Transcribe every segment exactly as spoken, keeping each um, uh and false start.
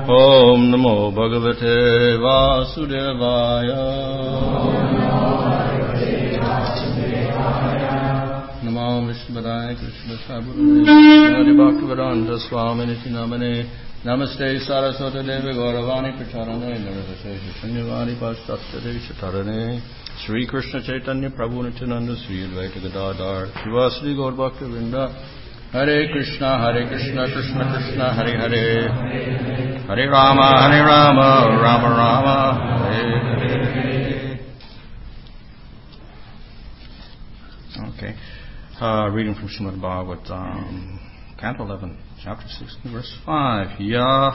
Om Namo Bhagavate Vasudevaya. Namo Vishwadaya Krishna Sabhuraya Bhaktivedanta Swami Niti Namane. Namaste Saraswati Devi Gauravani Pracharane Nirvasesha Shanyavani Pastatare Shatarane Sri Krishna Chaitanya Prabhu Nityananda Sri Advaita Gadadhar Shivasri Gaur Bhaktivinoda Hare Krishna Hare Krishna Krishna Krishna Hare Hare Hare Rama Hare Rama Rama Rama Hare Hare. Okay, uh, reading from Srimad Bhagavatam, Canto eleven. Chapter sixteen, verse five. Ya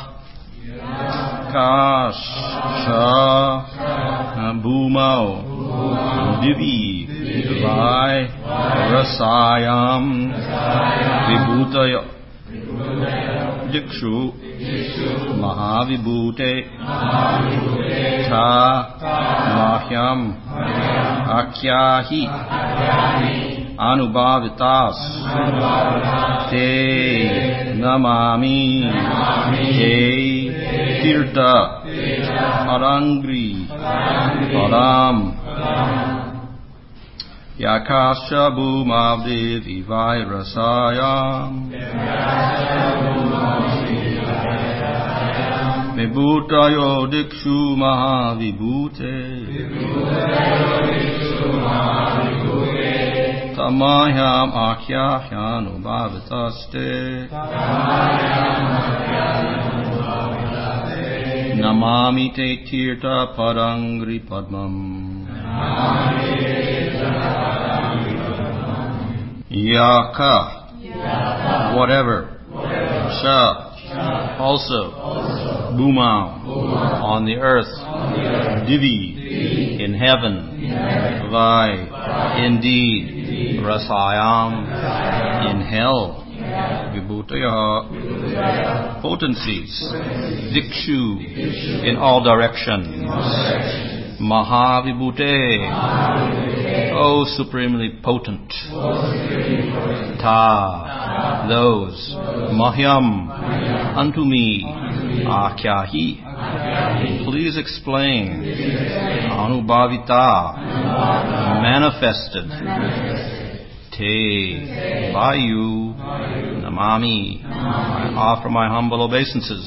Kasha Bhumau Divi Vai Rasayam Vibhutaya Dikshu Mahavibhute Ta Mahyam Akyahi Anubhavitas Te Namami Te Tirtha Parangri Param Yakasha Bhumavdevi Vairasayam Vibhutayo Dikshu Mahavibhute Tamayam Akyahyanu Bhavitaste Namami Te Tirtha Parangri Padmam Yaka Whatever Sha Also Bhumau On the earth Divi In heaven Vai Indeed Rasayam in hell, Vibhutaya potencies, Dikshu in all directions, Mahavibhute, oh supremely potent, Ta, those, Mahyam, unto me, Akyahi, please explain, Anubhavita, manifested, Te, by you, Namami, I offer my humble obeisances.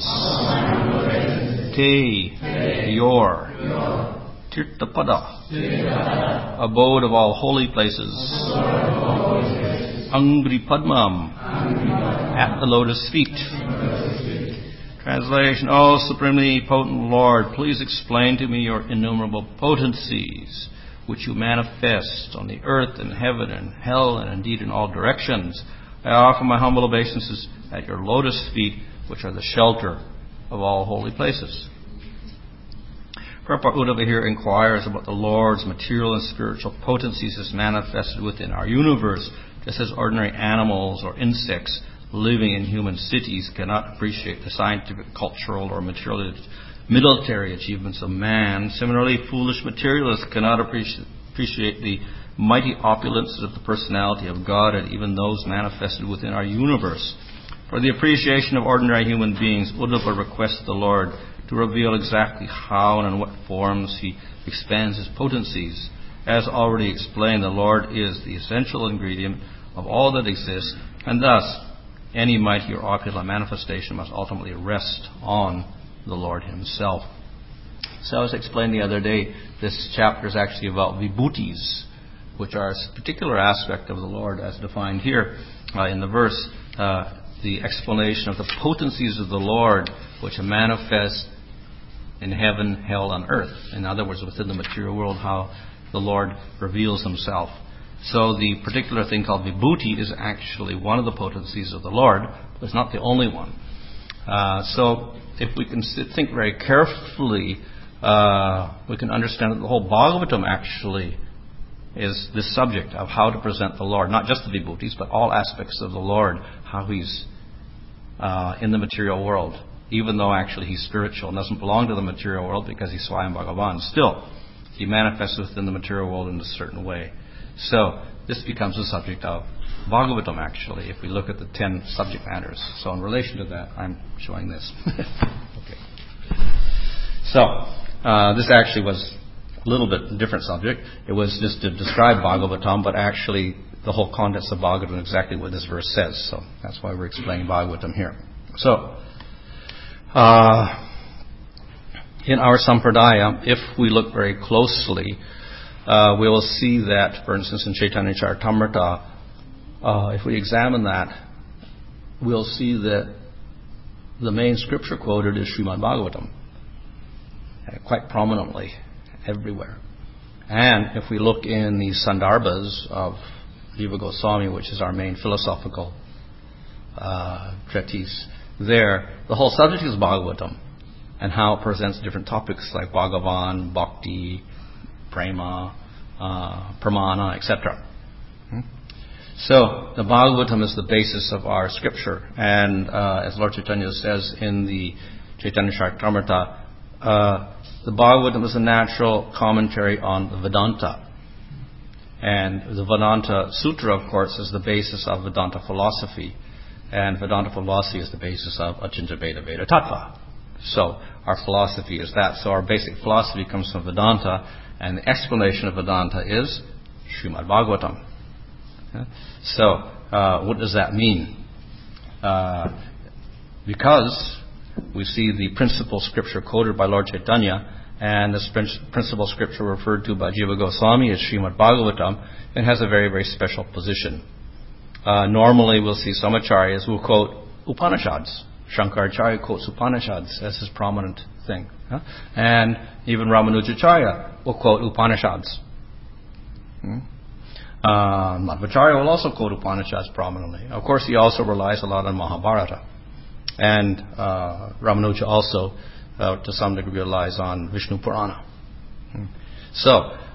Te, your, Tirthapada, abode of all holy places. Angri Padmam, at the lotus feet. Translation, O supremely potent Lord, please explain to me your innumerable potencies, which you manifest on the earth and heaven and hell and indeed in all directions. I offer my humble obeisances at your lotus feet, which are the shelter of all holy places. Prabhupada Uddhava here inquires about the Lord's material and spiritual potencies as manifested within our universe, just as ordinary animals or insects living in human cities cannot appreciate the scientific, cultural, or material military achievements of man. Similarly, foolish materialists cannot appreciate, appreciate the mighty opulences of the personality of God and even those manifested within our universe. For the appreciation of ordinary human beings, Uddhava requests the Lord to reveal exactly how and in what forms He expands His potencies. As already explained, the Lord is the essential ingredient of all that exists, and thus any mighty or opulent manifestation must ultimately rest on the Lord Himself. So as I explained the other day, this chapter is actually about vibhutis, which are a particular aspect of the Lord as defined here uh, in the verse. Uh, the explanation of the potencies of the Lord which manifest in heaven, hell, and earth. In other words, within the material world, how the Lord reveals Himself. So the particular thing called vibhuti is actually one of the potencies of the Lord, but it's not the only one. Uh, so if we can think very carefully, uh, we can understand that the whole Bhagavatam actually is this subject of how to present the Lord, not just the vibhutis, but all aspects of the Lord, how He's uh, in the material world, even though actually He's spiritual and doesn't belong to the material world because He's Swayam Bhagavan. Still, He manifests within the material world in a certain way. So this becomes the subject of Bhagavatam, actually, if we look at the ten subject matters. So in relation to that, I'm showing this. Okay. So, uh, this actually was a little bit different subject. It was just to describe Bhagavatam, but actually the whole context of Bhagavatam is exactly what this verse says. So that's why we're explaining Bhagavatam here. So, uh, in our Sampradaya, if we look very closely, uh, we will see that, for instance, in Chaitanya Charitamrita, uh, if we examine that, we'll see that the main scripture quoted is Srimad Bhagavatam, uh, quite prominently everywhere. And if we look in the Sandarbhas of Jiva Goswami, which is our main philosophical uh, treatise, there the whole subject is Bhagavatam and how it presents different topics like Bhagavan, Bhakti, Prema, uh, Pramana, et cetera. Hmm? So the Bhagavatam is the basis of our scripture, and uh, as Lord Chaitanya says in the Chaitanya Charitamrita, uh, the Bhagavatam is a natural commentary on the Vedanta. And the Vedanta Sutra, of course, is the basis of Vedanta philosophy. And Vedanta philosophy is the basis of Achintya Veda Veda Tattva. So our philosophy is that. So our basic philosophy comes from Vedanta, and the explanation of Vedanta is Srimad Bhagavatam. Okay? So uh, what does that mean? Uh, because we see the principal scripture quoted by Lord Chaitanya, and this principal scripture referred to by Jiva Goswami is Srimad Bhagavatam, and has a very, very special position. Uh, normally we'll see some acharyas who quote Upanishads. Shankaracharya quotes Upanishads as his prominent thing. Huh? And even Ramanujacharya will quote Upanishads. Hmm? Uh, Madhvacharya will also quote Upanishads prominently. Of course, he also relies a lot on Mahabharata. And uh, Ramanuja also, uh, to some degree, relies on Vishnu Purana. Hmm. So,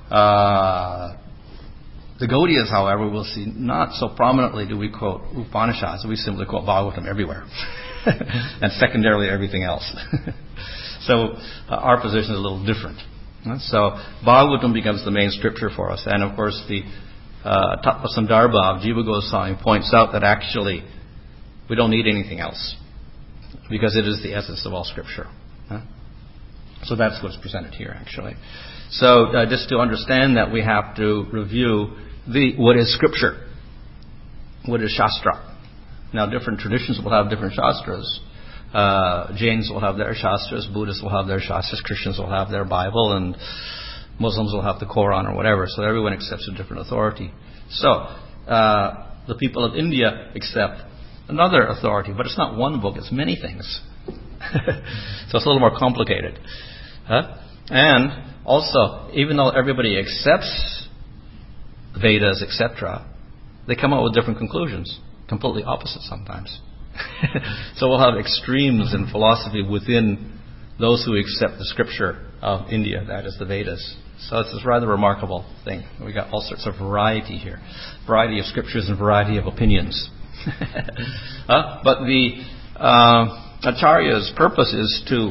uh, the Gaudiyas, however, we'll see not so prominently do we quote Upanishads. We simply quote Bhagavatam everywhere. And secondarily, everything else. So, uh, our position is a little different. So, Bhagavatam becomes the main scripture for us. And, of course, the uh, Tattva Sandarbha of Jiva Goswami points out that actually we don't need anything else, because it is the essence of all scripture. Huh? So that's what's presented here, actually. So uh, just to understand that, we have to review the what is scripture, what is Shastra. Now, different traditions will have different Shastras. Uh, Jains will have their Shastras, Buddhists will have their Shastras, Christians will have their Bible, and Muslims will have the Quran or whatever. So everyone accepts a different authority. So uh, the people of India accept another authority, but it's not one book, it's many things. So it's a little more complicated. Huh? And also, even though everybody accepts Vedas, et cetera, they come out with different conclusions, completely opposite sometimes. So we'll have extremes in philosophy within those who accept the scripture of India, that is the Vedas. So it's this rather remarkable thing. We got all sorts of variety here. Variety of scriptures and variety of opinions. uh, but the uh, Acharya's purpose is to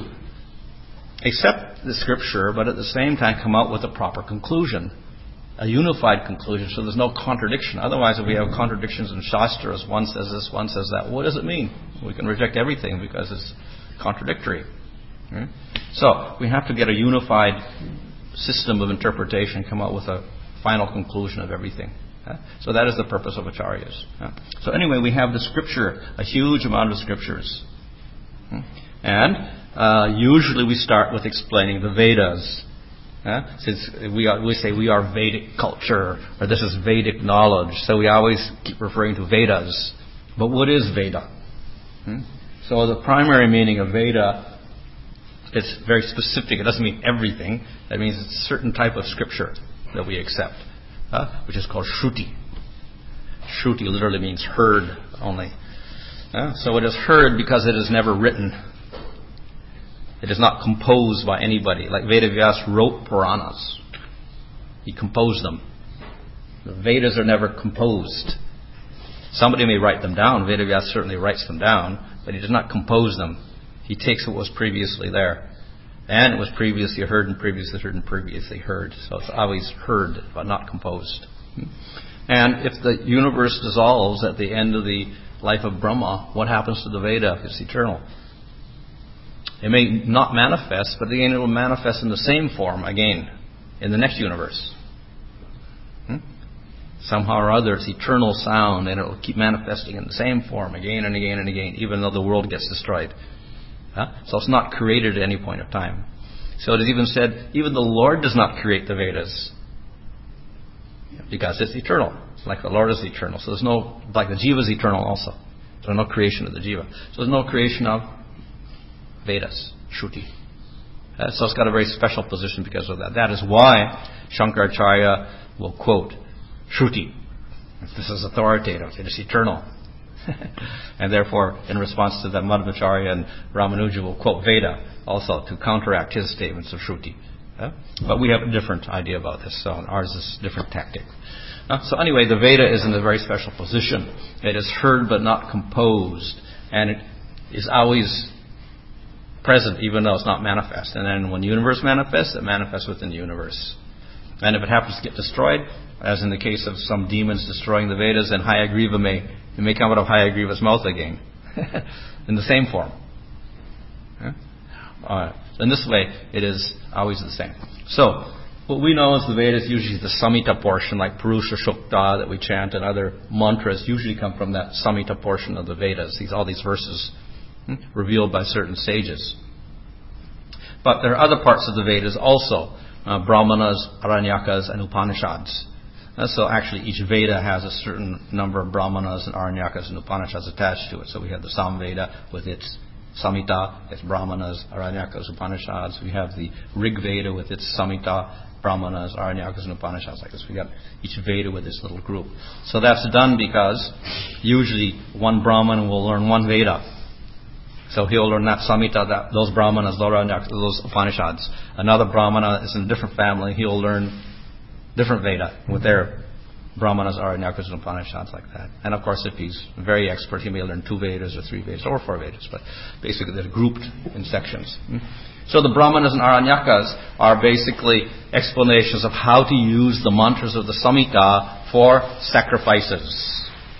accept the scripture, but at the same time come out with a proper conclusion, a unified conclusion, so there's no contradiction. Otherwise, if we have contradictions in Shastras, one says this, one says that, what does it mean? We can reject everything because it's contradictory. Right? So we have to get a unified system of interpretation, come out with a final conclusion of everything. So that is the purpose of Acharyas. So anyway, we have the scripture, a huge amount of scriptures. And uh, usually we start with explaining the Vedas. Since we, are, we say we are Vedic culture, or this is Vedic knowledge, so we always keep referring to Vedas. But what is Veda? So the primary meaning of Veda, it's very specific. It doesn't mean everything. That means it's a certain type of scripture that we accept. Uh, which is called Shruti. Shruti literally means heard only. Uh, so it is heard because it is never written. It is not composed by anybody. Like Vedavyas wrote Puranas. He composed them. The Vedas are never composed. Somebody may write them down. Vedavyas certainly writes them down, but he does not compose them. He takes what was previously there. And it was previously heard and previously heard and previously heard. So it's always heard, but not composed. And if the universe dissolves at the end of the life of Brahma, what happens to the Veda if it's eternal? It may not manifest, but again it will manifest in the same form again in the next universe. Hmm? Somehow or other, it's eternal sound, and it will keep manifesting in the same form again and again and again, even though the world gets destroyed. Huh? So it's not created at any point of time. So it is even said, even the Lord does not create the Vedas, because it's eternal. It's like the Lord is eternal. So there's no, like the Jiva is eternal also. There's no creation of the Jiva. So there's no creation of Vedas, Shruti. Uh, so it's got a very special position because of that. That is why Shankaracharya will quote Shruti. This is authoritative. It is eternal. And therefore, in response to that, Madhvacharya and Ramanuja will quote Veda also to counteract his statements of Shruti. Uh, but we have a different idea about this, so ours is a different tactic. Uh, so anyway, the Veda is in a very special position. It is heard but not composed, and it is always present even though it's not manifest. And then when the universe manifests, it manifests within the universe. And if it happens to get destroyed, as in the case of some demons destroying the Vedas, then Hayagriva may, it may come out of Hayagriva's mouth again in the same form. Yeah? Uh, in this way, it is always the same. So, what we know as the Vedas, usually the Samhita portion, like Purusha Shukta that we chant and other mantras, usually come from that Samhita portion of the Vedas. These all these verses hmm, revealed by certain sages. But there are other parts of the Vedas also, uh, Brahmanas, Aranyakas, and Upanishads. Uh, so actually, each Veda has a certain number of Brahmanas and Aranyakas and Upanishads attached to it. So we have the Samveda with its Samhita, its Brahmanas, Aranyakas, Upanishads. We have the Rig Veda with its Samhita, Brahmanas, Aranyakas, and Upanishads. Like this, we got each Veda with this little group. So that's done because usually one Brahman will learn one Veda. So he'll learn that Samhita, that, those Brahmanas, those Upanishads. Another Brahmana is in a different family. He'll learn different Veda with their Brahmanas, Aranyakas, and Upanishads like that. And of course, if he's very expert, he may learn two Vedas or three Vedas or four Vedas. But basically, they're grouped in sections. So the Brahmanas and Aranyakas are basically explanations of how to use the mantras of the Samhita for sacrifices.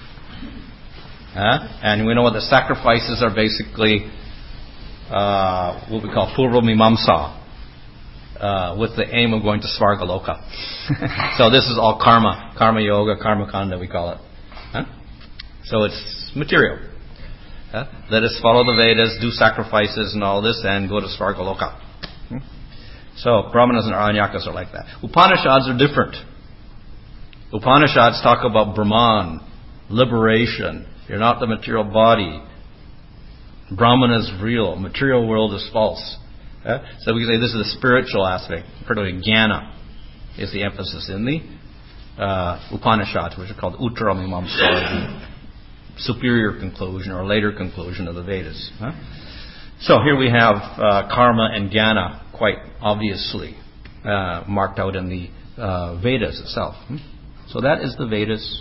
Uh, and we know what the sacrifices are basically uh, what we call Purva Mimamsa, uh, with the aim of going to Svargaloka. So this is all karma, karma yoga, karma kanda we call it. Huh? So it's material. Uh, let us follow the Vedas, do sacrifices and all this, and go to Svargaloka. Hmm? So Brahmanas and Aranyakas are like that. Upanishads are different. Upanishads talk about Brahman, liberation. You're not the material body. Brahman is real. Material world is false. Uh, so we can say this is the spiritual aspect. Particularly Jnana is the emphasis in the uh, Upanishads, which are called Uttaramimamsa, the superior conclusion or later conclusion of the Vedas. Huh? So here we have uh, karma and Jnana quite obviously uh, marked out in the uh, Vedas itself. Hmm? So that is the Vedas.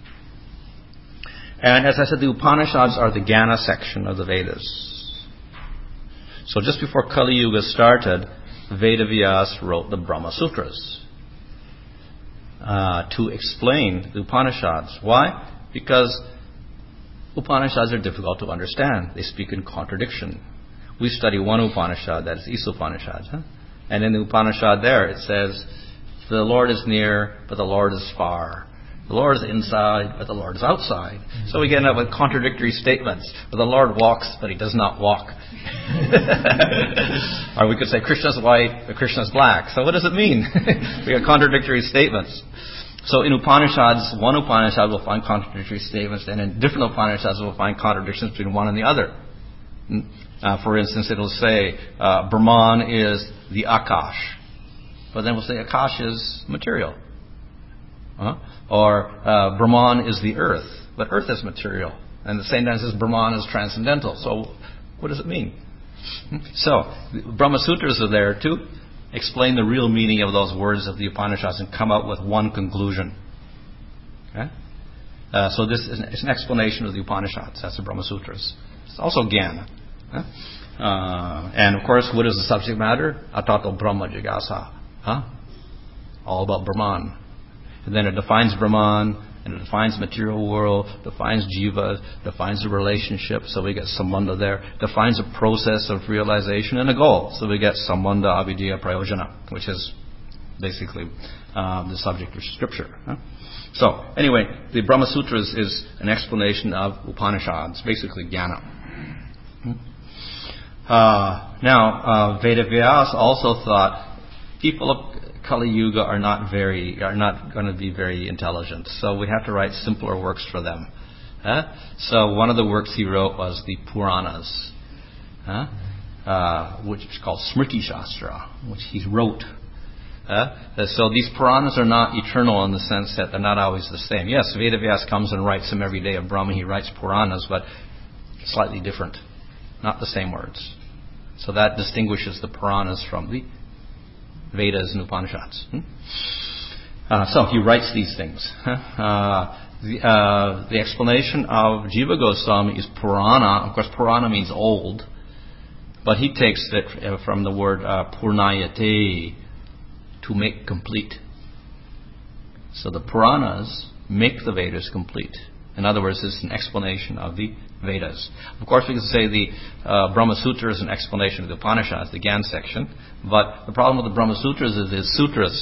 And as I said, the Upanishads are the Jnana section of the Vedas. So just before Kali Yuga started, Vedavyas wrote the Brahma Sutras uh, to explain the Upanishads. Why? Because Upanishads are difficult to understand. They speak in contradiction. We study one Upanishad, that is Isa Upanishad. Huh? And in the Upanishad there, it says, the Lord is near, but the Lord is far. The Lord is inside, but the Lord is outside. So we get up with contradictory statements. The Lord walks, but He does not walk. Or we could say Krishna is white, but Krishna is black. So what does it mean? We have contradictory statements. So in Upanishads, one Upanishad will find contradictory statements, and in different Upanishads we'll find contradictions between one and the other. Uh, for instance, it'll say uh, Brahman is the Akash. But then we'll say Akash is material. Uh-huh. Or uh, Brahman is the earth, but earth is material. And the same time says Brahman is transcendental. So what does it mean? So Brahma Sutras are there to explain the real meaning of those words of the Upanishads and come out with one conclusion. Okay? Uh, so this is an, it's an explanation of the Upanishads. That's the Brahma Sutras. It's also Jnana. Okay? Uh, and of course, what is the subject matter? Atato Brahma Jigasa. Huh? All about Brahman. And then it defines Brahman, and it defines material world, defines jiva, defines the relationship, so we get sambandha there, defines a process of realization and a goal, so we get sambandha, avidya, prayojana, which is basically um, the subject of scripture. Huh? So, anyway, the Brahma Sutras is an explanation of Upanishads, basically jnana. Hmm? Uh, now, uh, Vedavyas also thought people of Kali Yuga are not very, are not going to be very intelligent, so we have to write simpler works for them. Huh? So, one of the works he wrote was the Puranas, huh? uh, which is called Smriti Shastra, which he wrote. Uh, so these Puranas are not eternal in the sense that they're not always the same. Yes, Vedavyas comes and writes them every day of Brahma. He writes Puranas, but slightly different. Not the same words. So that distinguishes the Puranas from the Vedas and Upanishads. Hmm? Uh, so he writes these things. Uh, the, uh, the explanation of Jiva Goswami is Purana. Of course, Purana means old. But he takes it from the word uh, Purnayate, to make complete. So the Puranas make the Vedas complete. In other words, it's an explanation of the Vedas. Of course, we can say the uh, Brahma Sutra is an explanation of the Upanishads, the Gyan section. But the problem with the Brahma Sutras is it's sutras.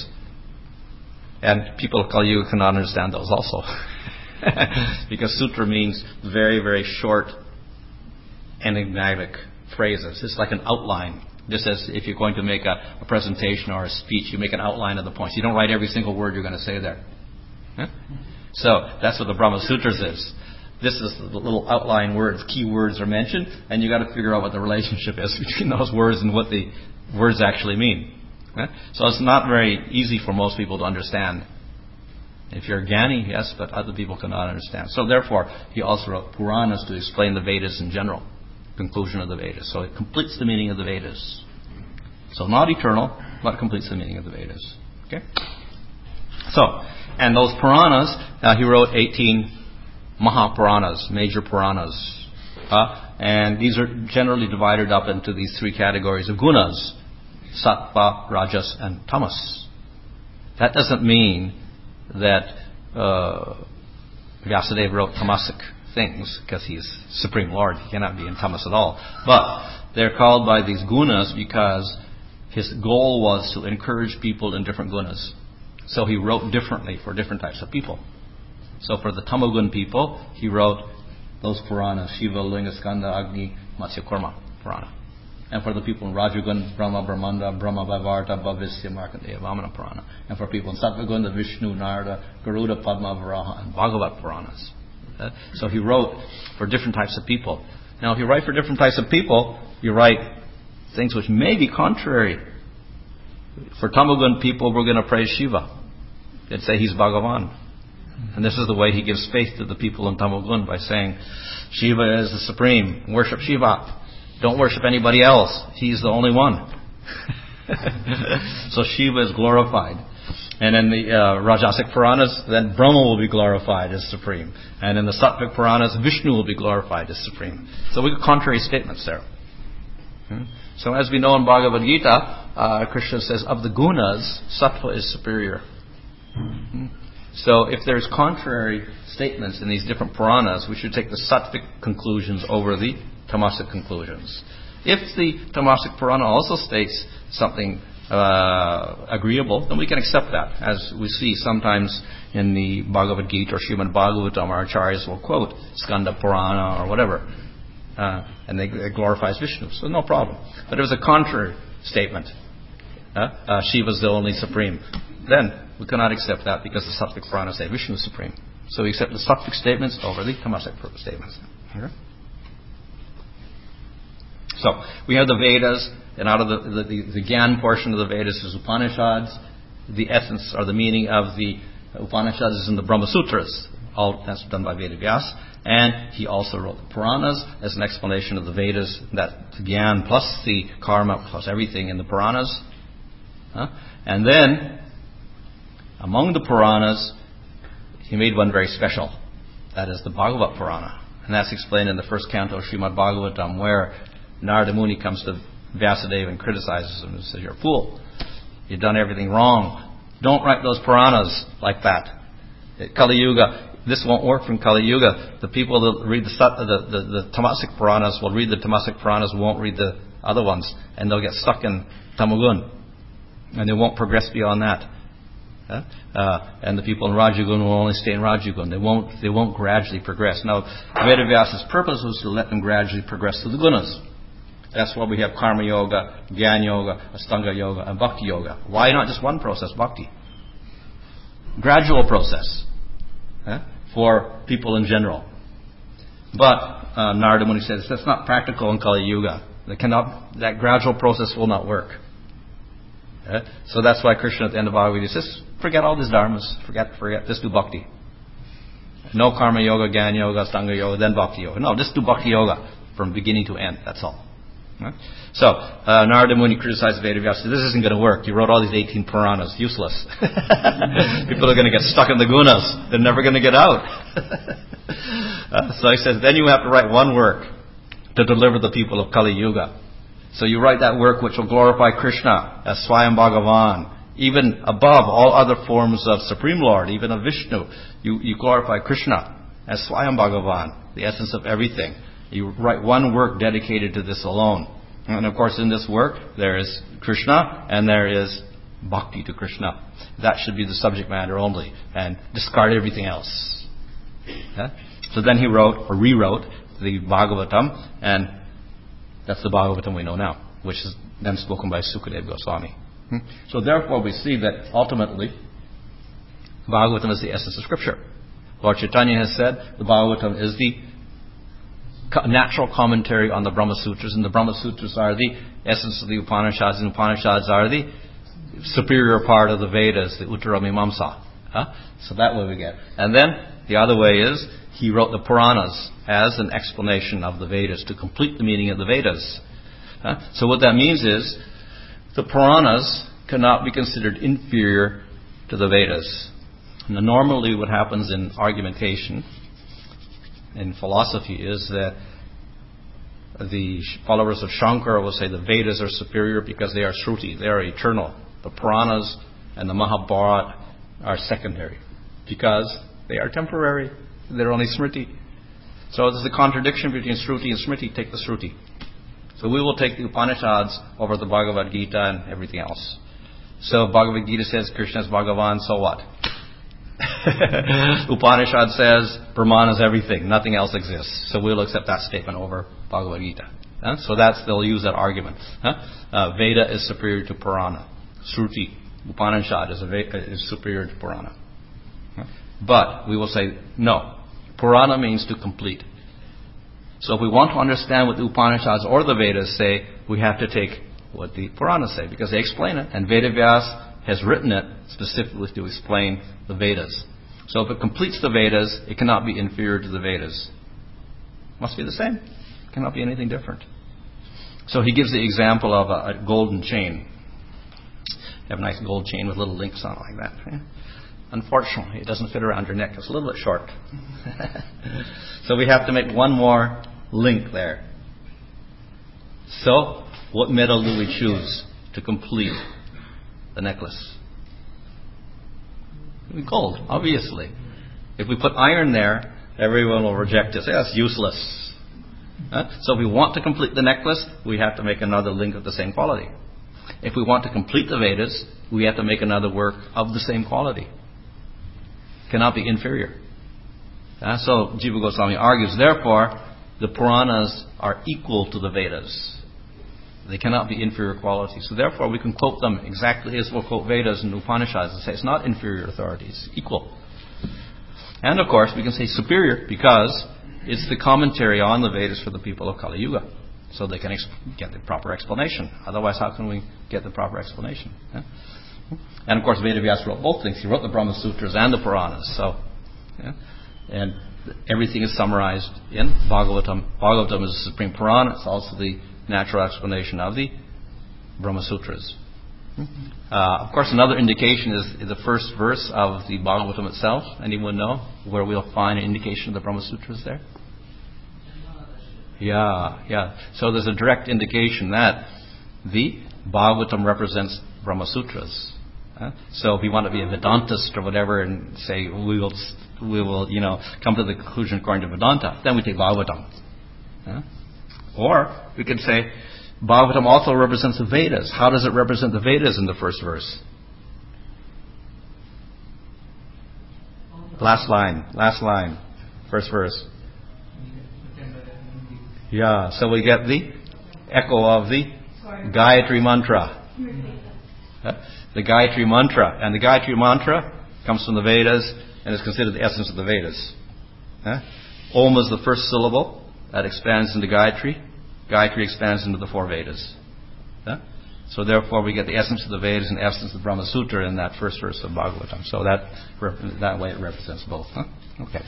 And people of Kali Yuga cannot understand those also. Because sutra means very, very short, enigmatic phrases. It's like an outline. Just as if you're going to make a, a presentation or a speech, you make an outline of the points. You don't write every single word you're going to say there. Huh? So that's what the Brahma Sutras is. This is the little outline words, key words are mentioned, and you've got to figure out what the relationship is between those words and what the words actually mean. Huh? So it's not very easy for most people to understand. If you're a Jnani, yes, but other people cannot understand. So therefore, he also wrote Puranas to explain the Vedas in general. Conclusion of the Vedas. So it completes the meaning of the Vedas. So not eternal, but completes the meaning of the Vedas. Okay? So, and those Puranas, uh, he wrote eighteen Mahapuranas, major Puranas. Uh, and these are generally divided up into these three categories of gunas. Sattva, Rajas, and Tamas. That doesn't mean that uh, Vyasadeva wrote tamasic things, because he's Supreme Lord. He cannot be in tamas at all. But they're called by these gunas because his goal was to encourage people in different gunas. So he wrote differently for different types of people. So for the Tamagun people, he wrote those Puranas, Shiva, Linga, Skanda, Agni, Matsya, Kurma Purana. And for the people in Rajagun, Brahma, Brahmanda, Brahma, Vaivarta, Bhavisya, Markandeya, Vamana Purana. And for people in Sattvagun, the Vishnu, Narada, Garuda, Padma, Varaha, and Bhagavat Puranas. Uh, so he wrote for different types of people. Now, if you write for different types of people, you write things which may be contrary. For Tamagun people, we're going to praise Shiva. They'd say he's Bhagavan. And this is the way he gives faith to the people in Tamagun, by saying, Shiva is the supreme. Worship Shiva. Don't worship anybody else. He's the only one. So Shiva is glorified. And in the uh, Rajasic Puranas, then Brahma will be glorified as supreme. And in the Sattvic Puranas, Vishnu will be glorified as supreme. So we get contrary statements there. Hmm? So as we know in Bhagavad Gita, uh, Krishna says, of the gunas, Sattva is superior. Hmm? So if there's contrary statements in these different Puranas, we should take the Sattvic conclusions over the Tamasic conclusions. If the Tamasic Purana also states something Uh, agreeable, then we can accept that. As we see sometimes in the Bhagavad Gita or Srimad Bhagavatam, our acharyas will quote Skanda Purana or whatever, uh, and they, it glorifies Vishnu, so no problem. But if it's a contrary statement, uh, uh, Shiva's the only supreme, then we cannot accept that, because the Sattvic Purana say Vishnu is supreme. So we accept the Sattvic statements over the Tamasic statements. Okay? So we have the Vedas. And out of the, the, the, the Gyan portion of the Vedas is Upanishads. The essence or the meaning of the Upanishads is in the Brahma Sutras. All that's done by Vedavyas. And he also wrote the Puranas as an explanation of the Vedas, that the Gyan plus the karma plus everything in the Puranas. Huh? And then, among the Puranas, he made one very special. That is the Bhagavat Purana. And that's explained in the first canto of Srimad Bhagavatam, where Narada Muni comes to Vyasadeva and criticizes him and says, you're a fool. You've done everything wrong. Don't write those Puranas like that. Kali Yuga, this won't work from Kali Yuga. The people that read the, the, the, the Tamasic Puranas will read the Tamasic Puranas, won't read the other ones, and they'll get stuck in Tamagun, and they won't progress beyond that. Uh, uh, and the people in Rajagun will only stay in Rajagun. They won't. They won't gradually progress. Now, Vedavyasa's purpose was to let them gradually progress to the gunas. That's why we have Karma Yoga, Jnana Yoga, Astanga Yoga, and Bhakti Yoga. Why not just one process, Bhakti? Gradual process uh, for people in general. But uh, Narada Muni says that's not practical in Kali Yuga. That cannot. That gradual process will not work. Uh, so that's why Krishna at the end of Bhagavad Gita says, forget all these dharmas, forget, forget, just do bhakti. No karma yoga, jnana yoga, astanga yoga, then bhakti yoga. No, just do bhakti yoga from beginning to end, that's all. Right? So, uh, Narada Muni criticized Vedavyasa, this isn't going to work. You wrote all these eighteen Puranas, useless. People are going to get stuck in the gunas, they're never going to get out. uh, so he says, then you have to write one work to deliver the people of Kali Yuga. So you write that work which will glorify Krishna as Swayam Bhagavan, even above all other forms of Supreme Lord, even of Vishnu. You, you glorify Krishna as Swayam Bhagavan, the essence of everything. You write one work dedicated to this alone. And of course in this work there is Krishna and there is bhakti to Krishna. That should be the subject matter only, and discard everything else. Yeah? So then he wrote, or rewrote, the Bhagavatam, and that's the Bhagavatam we know now, which is then spoken by Sukadeva Goswami. Hmm? So therefore we see that ultimately Bhagavatam is the essence of Scripture. Lord Chaitanya has said the Bhagavatam is the natural commentary on the Brahma Sutras, and the Brahma Sutras are the essence of the Upanishads, and Upanishads are the superior part of the Vedas, the Uttara Mimamsa. Huh? So that way we get. And then the other way is he wrote the Puranas as an explanation of the Vedas to complete the meaning of the Vedas. Uh, so what that means is the Puranas cannot be considered inferior to the Vedas. Now, normally what happens in argumentation, in philosophy, is that the followers of Shankara will say the Vedas are superior because they are Shruti, they are eternal. The Puranas and the Mahabharata are secondary because they are temporary. They're only Smriti. So there's a contradiction between Shruti and Smriti. Take the Shruti. So we will take the Upanishads over the Bhagavad Gita and everything else. So Bhagavad Gita says Krishna is Bhagavan, so what? Upanishad says Brahman is everything, nothing else exists. So we'll accept that statement over Bhagavad Gita. Huh? So that's, they'll use that argument. Huh? Uh, Veda is superior to Purana. Shruti, Upanishad is, a, is superior to Purana. Huh? But we will say, no. Purana means to complete. So if we want to understand what the Upanishads or the Vedas say, we have to take what the Puranas say, because they explain it, and Vedavyas has written it specifically to explain the Vedas. So if it completes the Vedas, it cannot be inferior to the Vedas. Must be the same. It cannot be anything different. So he gives the example of a, a golden chain. You have a nice gold chain with little links on it like that. Yeah? Unfortunately, it doesn't fit around your neck. It's a little bit short. So we have to make one more link there. So, what metal do we choose to complete the necklace? Gold, obviously. If we put iron there, everyone will reject it. Say, that's useless. Huh? So if we want to complete the necklace, we have to make another link of the same quality. If we want to complete the Vedas, we have to make another work of the same quality. Cannot be inferior. Uh, so Jiva Goswami argues, therefore, the Puranas are equal to the Vedas. They cannot be inferior quality. So therefore, we can quote them exactly as we'll quote Vedas and Upanishads and say it's not inferior authority, it's equal. And of course, we can say superior because it's the commentary on the Vedas for the people of Kali Yuga. So they can ex- get the proper explanation. Otherwise, how can we get the proper explanation? Yeah? And of course, Vedavyas wrote both things. He wrote the Brahma Sutras and the Puranas. So, yeah? And everything is summarized in Bhagavatam. Bhagavatam is the supreme Purana. It's also the natural explanation of the Brahma Sutras. Uh, of course, another indication is, is the first verse of the Bhagavatam itself. Anyone know where we'll find an indication of the Brahma Sutras there? Yeah, yeah. So there's a direct indication that the Bhagavatam represents Brahma Sutras. Uh, so if we want to be a Vedantist or whatever and say we will, we will, you know, come to the conclusion according to Vedanta, then we take Bhagavatam. Uh, or we could say Bhagavatam also represents the Vedas. How does it represent the Vedas in the first verse? Last line, last line, first verse. Yeah, so we get the echo of the Gayatri Mantra. Uh, the Gayatri Mantra. And the Gayatri Mantra comes from the Vedas and is considered the essence of the Vedas. Uh, Om is the first syllable. That expands into Gayatri. Gayatri expands into the four Vedas. Uh, so therefore we get the essence of the Vedas and the essence of the Brahma Sutra in that first verse of Bhagavatam. So that that way it represents both. Huh? Okay.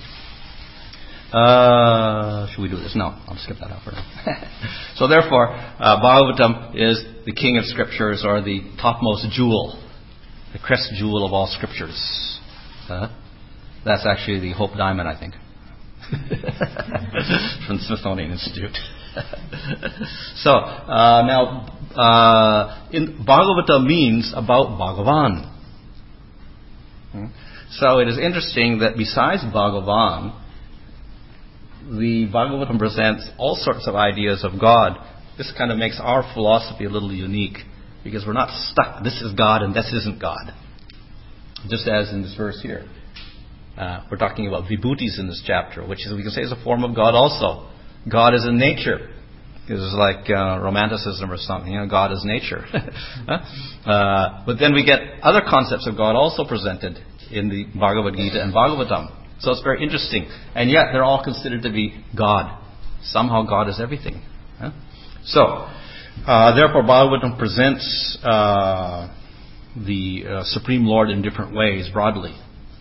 Uh, should we do this? No, I'll skip that out for now. So therefore, uh, Bhagavatam is the king of scriptures, or the topmost jewel, the crest jewel of all scriptures. Uh, that's actually the Hope Diamond, I think, from the Smithsonian Institute. So uh, now, uh, in Bhagavata means about Bhagavan. Hmm? So it is interesting that besides Bhagavan, the Bhagavatam presents all sorts of ideas of God. This kind of makes our philosophy a little unique, because we're not stuck. This is God and this isn't God. Just as in this verse here, uh, we're talking about vibhutis in this chapter, which is, we can say, is a form of God also. God is in nature. It's like uh, romanticism or something. You know, God is nature. uh, but then we get other concepts of God also presented in the Bhagavad Gita and Bhagavatam. So it's very interesting. And yet they're all considered to be God. Somehow God is everything. Huh? So, uh, therefore Bhagavatam presents uh, the uh, Supreme Lord in different ways, broadly.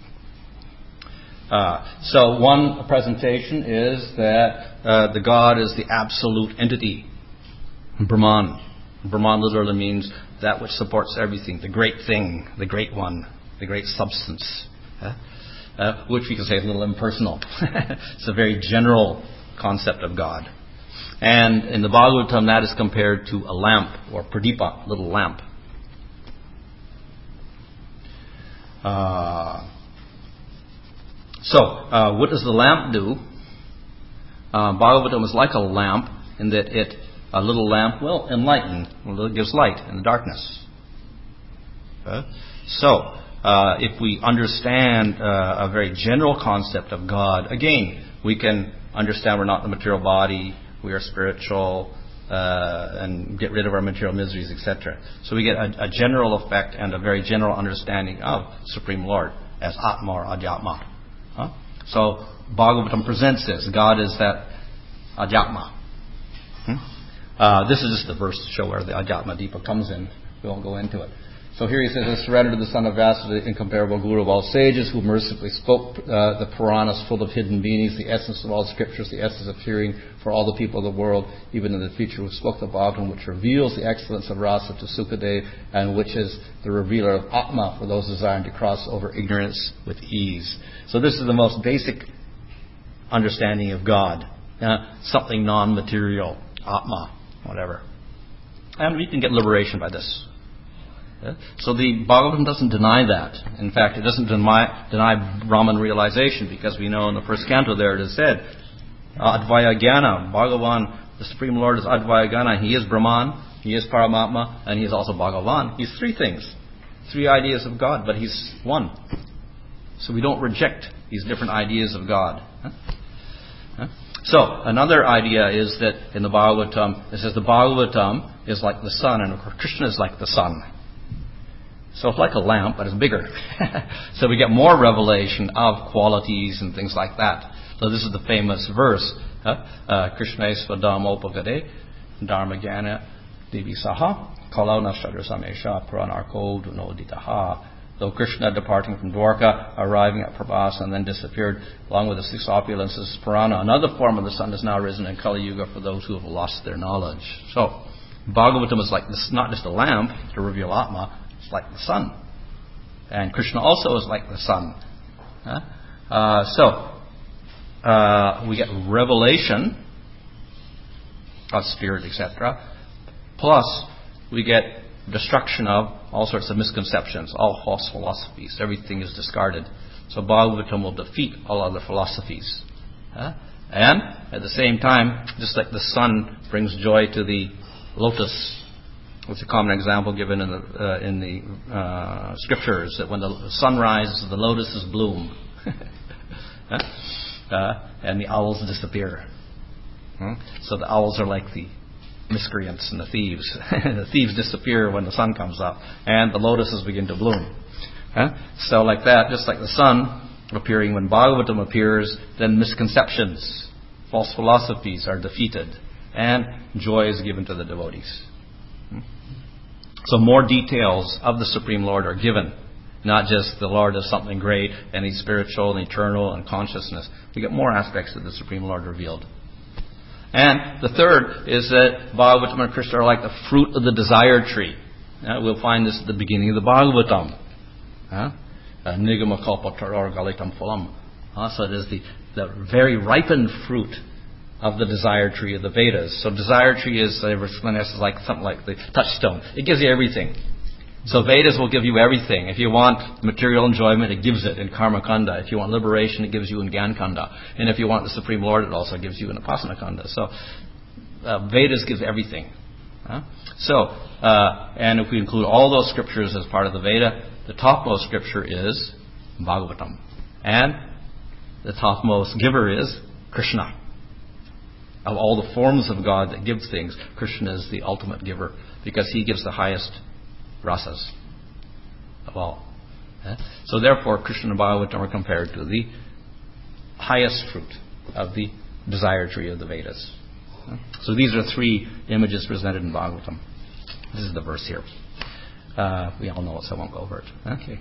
Uh, so one presentation is that uh, the God is the absolute entity, Brahman. Brahman literally means that which supports everything, the great thing, the great one, the great substance. Huh? Uh, which we can say is a little impersonal. It's a very general concept of God. And in the Bhagavatam, that is compared to a lamp, or pradipa, little lamp. Uh, so, uh, what does the lamp do? Uh, Bhagavatam is like a lamp in that it, a little lamp will enlighten, well, it gives light in the darkness. Uh, so, Uh, if we understand uh, a very general concept of God, again, we can understand we're not the material body, we are spiritual, uh, and get rid of our material miseries, et cetera. So we get a, a general effect and a very general understanding of Supreme Lord as Atma or Adhyatma. Huh? So Bhagavatam presents this. God is that Adhyatma. Hmm? Uh, this is just the verse to show where the Adhyatma Deepa comes in. We won't go into it. So here he says, I surrender to the Son of Vasudha, the incomparable Guru of all sages, who mercifully spoke uh, the Puranas full of hidden meanings, the essence of all scriptures, the essence of hearing for all the people of the world, even in the future, who spoke the Bhagavatam, which reveals the excellence of Rasa to Sukadeva, and which is the revealer of Atma for those desiring to cross over ignorance with ease. So this is the most basic understanding of God. Uh, something non-material, Atma, whatever. And we can get liberation by this. So the Bhagavatam doesn't deny that. In fact, it doesn't deny, deny Brahman realization, because we know in the first canto there it is said, Advaya Jnana, Bhagavan, the Supreme Lord is Advaya Jnana. He is Brahman, He is Paramatma, and He is also Bhagavan. He's three things, three ideas of God, but He's one. So we don't reject these different ideas of God. Huh? Huh? So another idea is that in the Bhagavatam, it says the Bhagavatam is like the sun, and Krishna is like the sun. So it's like a lamp, but it's bigger. So we get more revelation of qualities and things like that. So this is the famous verse, uh, Krishna svadam opagade, dharma jnana divi saha, kalau nashadra samesha pranarko dunoditaha. Though Krishna, departing from Dwarka, arriving at Prabhas, and then disappeared, along with the six opulences, Purana, another form of the sun, has now risen in Kali Yuga for those who have lost their knowledge. So Bhagavatam is like this, not just a lamp to reveal Atma. It's like the sun. And Krishna also is like the sun. Huh? Uh, so, uh, we get revelation of spirit, et cetera. Plus, we get destruction of all sorts of misconceptions, all false philosophies. Everything is discarded. So Bhagavatam will defeat all other philosophies. Huh? And at the same time, just like the sun brings joy to the lotus, it's a common example given in the uh, in the uh, scriptures, that when the sun rises, the lotuses bloom, huh? uh, and the owls disappear. Hmm? So the owls are like the miscreants and the thieves. The thieves disappear when the sun comes up, and the lotuses begin to bloom. Huh? So like that, just like the sun appearing when Bhagavatam appears, then misconceptions, false philosophies are defeated, and joy is given to the devotees. Hmm? So more details of the Supreme Lord are given. Not just the Lord is something great, and He's spiritual and eternal and consciousness. We get more aspects of the Supreme Lord revealed. And the third is that Bhagavatam and Krishna are like the fruit of the desire tree. Uh, we'll find this at the beginning of the Bhagavatam. Uh, Nigama kalpataror galitam phalam. Uh, so it is the, the very ripened fruit of the desire tree of the Vedas. So desire tree is, uh, is like something like the touchstone. It gives you everything. So Vedas will give you everything. If you want material enjoyment, it gives it in Karma Kanda. If you want liberation, it gives you in Gyan Kanda. And if you want the Supreme Lord, it also gives you in Upasana Kanda. So uh, Vedas gives everything. Huh? So, uh, and if we include all those scriptures as part of the Veda, the topmost scripture is Bhagavatam. And the topmost giver is Krishna. Of all the forms of God that give things, Krishna is the ultimate giver, because He gives the highest rasas of all. So therefore, Krishna and Bhagavatam are compared to the highest fruit of the desire tree of the Vedas. So these are three images presented in Bhagavatam. This is the verse here. Uh, we all know it, so I won't go over it. Okay.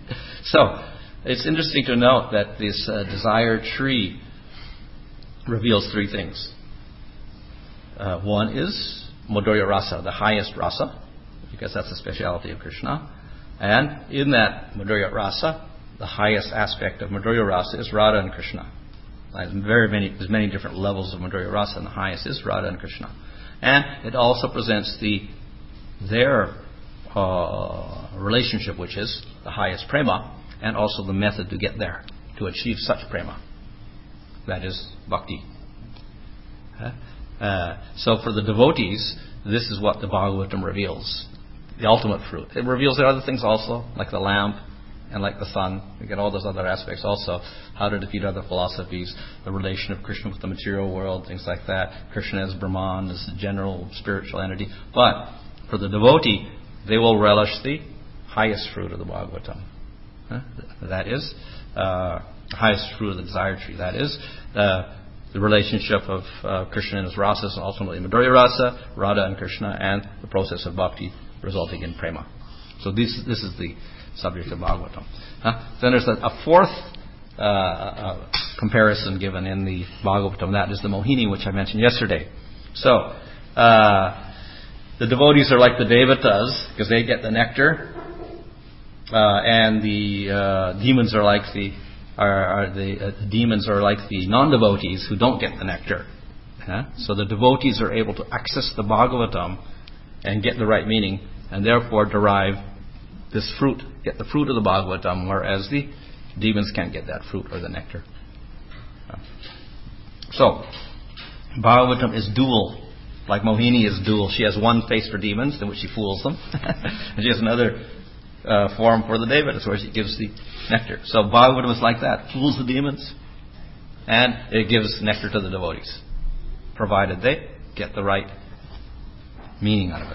So it's interesting to note that this uh, desire tree reveals three things. Uh, one is Madhurya Rasa, the highest rasa, because that's the speciality of Krishna. And in that Madhurya Rasa, the highest aspect of Madhurya Rasa is Radha and Krishna. There's very many, there's many different levels of Madhurya Rasa, and the highest is Radha and Krishna. And it also presents the their uh, relationship, which is the highest prema, and also the method to get there, to achieve such prema. That is bhakti. Uh, so for the devotees, this is what the Bhagavatam reveals. The ultimate fruit. It reveals the other things also, like the lamp and like the sun. We get all those other aspects also. How to defeat other philosophies, the relation of Krishna with the material world, things like that. Krishna as Brahman, as the general spiritual entity. But for the devotee, they will relish the highest fruit of the Bhagavatam. Huh? That is, uh, the highest fruit of the desire tree. That is, uh, the relationship of uh, Krishna and his rasas, and ultimately Madhurya Rasa, Radha and Krishna, and the process of bhakti resulting in prema. So this this is the subject of Bhagavatam. Huh? Then there's a, a fourth uh, uh, comparison given in the Bhagavatam. That is the Mohini, which I mentioned yesterday. So uh, the devotees are like the Devatas because they get the nectar, uh, and the uh, demons are like the are, are the uh, demons are like the non-devotees who don't get the nectar. Huh? So the devotees are able to access the Bhagavatam and get the right meaning, and therefore derive this fruit, get the fruit of the Bhagavatam, whereas the demons can't get that fruit or the nectar. So, Bhagavatam is dual, like Mohini is dual. She has one face for demons, in which she fools them, and she has another uh, form for the Devatas, where she gives the nectar. So Bhagavatam is like that, fools the demons, and it gives nectar to the devotees, provided they get the right meaning out of it.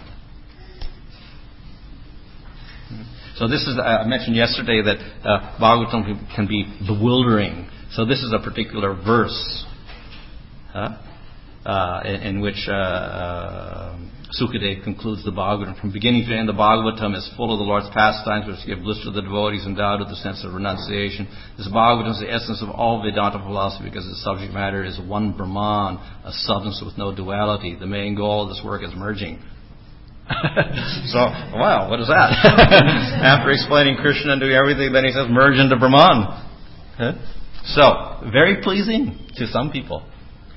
So this is, I mentioned yesterday that uh, Bhagavatam can be bewildering. So this is a particular verse huh, uh, in, in which uh, uh, Sukadeva concludes the Bhagavatam. From beginning to end, the Bhagavatam is full of the Lord's pastimes, which give bliss to the devotees endowed with the sense of renunciation. This Bhagavatam is the essence of all Vedanta philosophy, because its subject matter is one Brahman, a substance with no duality. The main goal of this work is merging. So, wow, what is that? After explaining Krishna and doing everything, then he says merge into Brahman. Huh? So, very pleasing to some people.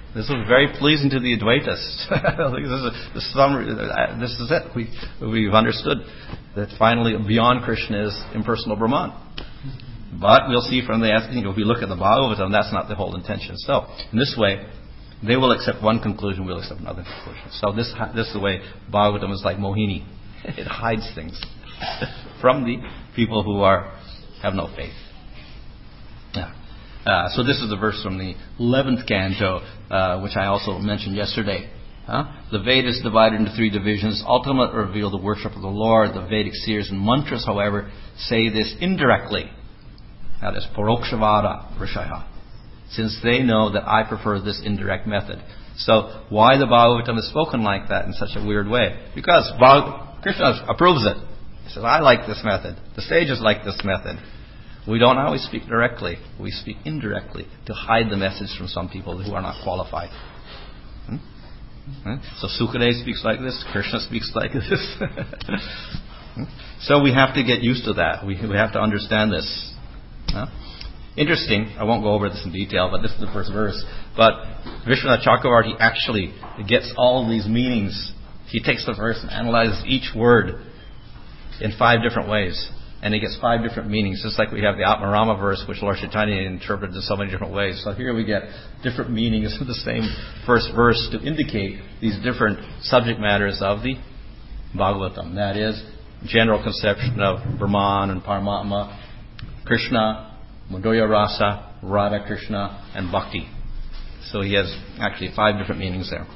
This was very pleasing to the Advaitists. this, is, this, summary, this is it. We, we've understood that finally beyond Krishna is impersonal Brahman. But we'll see from the, you know, if we look at the Bhagavatam, that's not the whole intention. So, in this way, they will accept one conclusion, we'll accept another conclusion. So this, this is the way Bhagavatam is like Mohini. It hides things from the people who are have no faith. Yeah. Uh, so this is the verse from the eleventh canto, uh, which I also mentioned yesterday. Huh? The Vedas divided into three divisions ultimately reveal the worship of the Lord. The Vedic seers and mantras, however, say this indirectly. That is Parokshvada Rishaya. Since they know that I prefer this indirect method. So why the Bhagavatam is spoken like that in such a weird way? Because Bhag- Krishna approves it. He says, I like this method. The sages like this method. We don't always speak directly. We speak indirectly to hide the message from some people who are not qualified. Hmm? Hmm? So Sukadeva speaks like this. Krishna speaks like this. hmm? So we have to get used to that. We, we have to understand this. Huh? Interesting. I won't go over this in detail, but this is the first verse. But Vishwanath Chakravarti actually gets all these meanings. He takes the verse and analyzes each word in five different ways. And he gets five different meanings, just like we have the Atmarama verse, which Lord Chaitanya interpreted in so many different ways. So here we get different meanings of the same first verse to indicate these different subject matters of the Bhagavatam. That is, general conception of Brahman and Paramatma, Krishna, Madhurya Rasa, Radha Krishna, and Bhakti. So he has actually five different meanings there.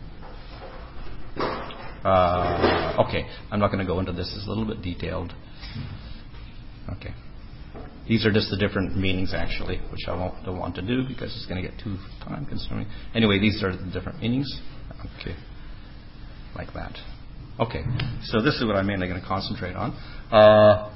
Uh, okay, I'm not going to go into this. It's a little bit detailed. Okay. These are just the different meanings, actually, which I won't, don't want to do because it's going to get too time consuming. Anyway, these are the different meanings. Okay. Like that. Okay. So this is what I'm mainly going to concentrate on. Uh,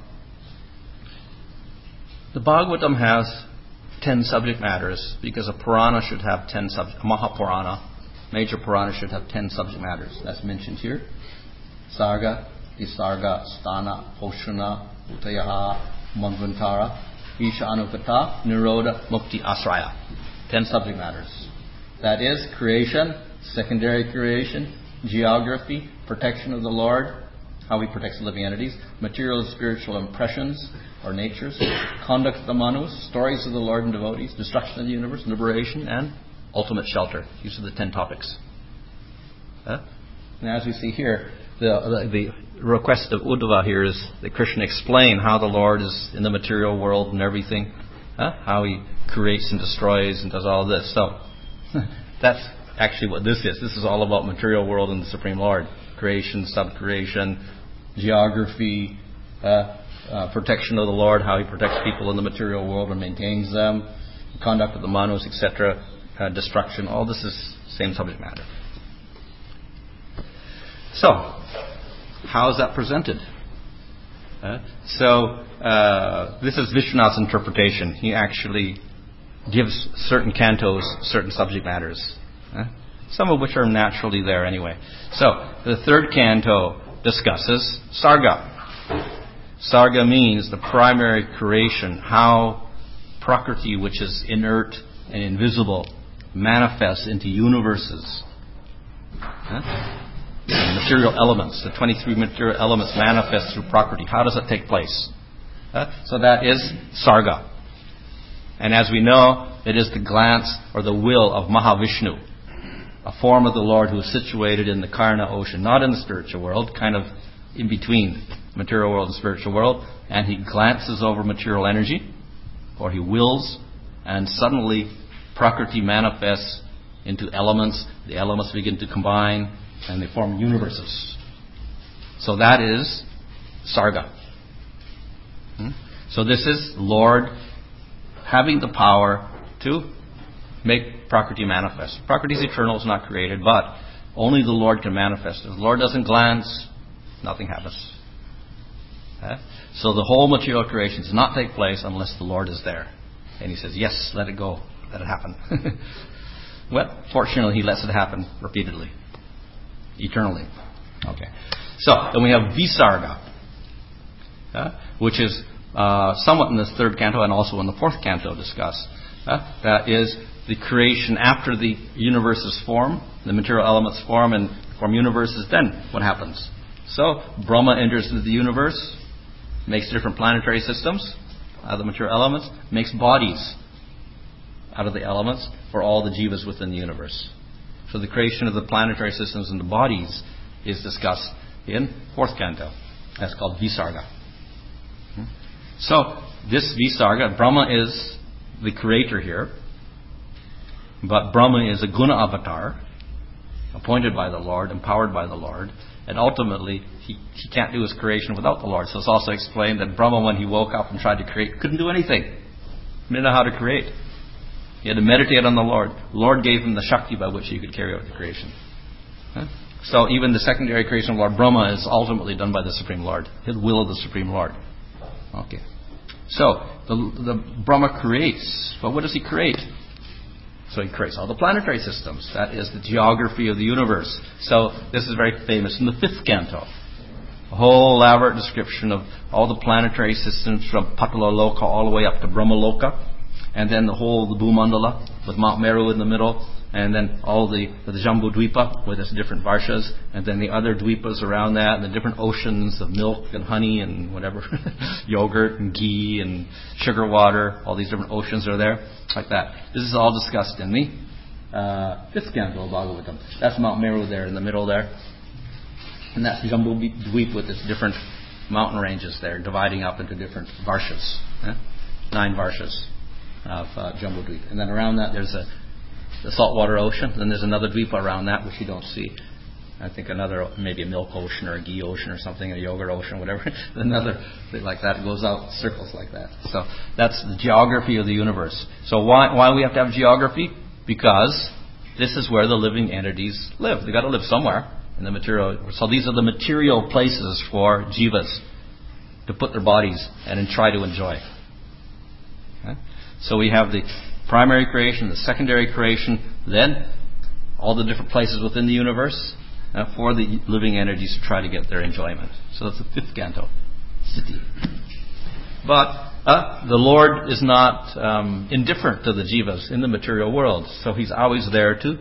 the Bhagavatam has ten subject matters because a Purana should have ten subject. A Mahapurana, major Purana should have ten subject matters. That's mentioned here. Sarga, Isarga, Sthana, Poshana, Utayaha, Manvantara, Ishanukata, Nirodha, Mukti, Asraya. Ten subject matters. That is creation, secondary creation, geography, protection of the Lord, how he protects living entities, material and spiritual impressions or natures, conduct of the Manus, stories of the Lord and devotees, destruction of the universe, liberation, and ultimate shelter. These are the ten topics. Huh? And as we see here, the, the, the request of Uddhava here is that Krishna explain how the Lord is in the material world and everything, huh? How he creates and destroys and does all this. So that's actually what this is. This is all about material world and the Supreme Lord. Creation, sub-creation, geography, uh, uh, protection of the Lord, how he protects people in the material world and maintains them, conduct of the Manus, et cetera, uh, destruction. All this is same subject matter. So, how is that presented? Uh, so, uh, this is Vishwanath's interpretation. He actually gives certain cantos certain subject matters, uh, some of which are naturally there anyway. So, the third canto discusses Sarga. Sarga means the primary creation, how Prakriti, which is inert and invisible, manifests into universes. Uh, material elements, the twenty-three material elements manifest through Prakriti. How does it take place? Uh, so that is Sarga. And as we know, it is the glance or the will of Mahavishnu, a form of the Lord who is situated in the Karna ocean, not in the spiritual world, kind of in between material world and spiritual world, and he glances over material energy, or he wills, and suddenly Prakriti manifests into elements. The elements begin to combine, and they form universes. So that is Sarga. Hmm? So this is Lord having the power to make Prakriti manifest. Prakriti is eternal, it's not created, but only the Lord can manifest. If the Lord doesn't glance, nothing happens. Okay? So the whole material creation does not take place unless the Lord is there. And he says, yes, let it go, let it happen. Well, fortunately, he lets it happen repeatedly. Eternally. Okay. So, then we have Visarga, uh, which is uh, somewhat in the third canto and also in the fourth canto discussed. Uh, that is the creation after the universes form, the material elements form and form universes. Then what happens? So Brahma enters into the universe, makes different planetary systems out of the material elements, makes bodies out of the elements for all the jivas within the universe. So the creation of the planetary systems and the bodies is discussed in fourth canto. That's called Visarga. So this Visarga, Brahma is the creator here, but Brahma is a guna avatar, appointed by the Lord, empowered by the Lord, and ultimately he, he can't do his creation without the Lord. So it's also explained that Brahma, when he woke up and tried to create, couldn't do anything. He didn't know how to create. He had to meditate on the Lord. The Lord gave him the Shakti by which he could carry out the creation. Huh? So even the secondary creation of Lord Brahma is ultimately done by the Supreme Lord, the will of the Supreme Lord. Okay. So the, the Brahma creates, but what does he create? So he creates all the planetary systems. That is the geography of the universe. So this is very famous in the fifth canto. A whole elaborate description of all the planetary systems from Patala Loka all the way up to Brahma Loka. And then the whole the Bhumandala with Mount Meru in the middle. And then all the, the Jambu Dvipa with its different varshas. And then the other dvipas around that. And the different oceans of milk and honey and whatever. Yogurt and ghee and sugar water. All these different oceans are there. Like that. This is all discussed in the uh, fifth canto of Bhagavatam. That's Mount Meru there in the middle there. And that's Jambu Dvip with its different mountain ranges there, dividing up into different varshas. Eh? Nine varshas of uh, Jambu Dvip. And then around that there's a the saltwater ocean. Then there's another dvipa around that which you don't see. I think another, maybe a milk ocean or a ghee ocean or something, a yogurt ocean, whatever. Another thing like that goes out circles like that. So that's the geography of the universe. So why why we have to have geography? Because this is where the living entities live. They got to live somewhere in the material. So these are the material places for jivas to put their bodies and then try to enjoy. Okay? So we have the primary creation, the secondary creation, then all the different places within the universe uh, for the living entities to try to get their enjoyment. So that's the fifth canto, Sthiti. But uh, the Lord is not um, indifferent to the jivas in the material world. So He's always there to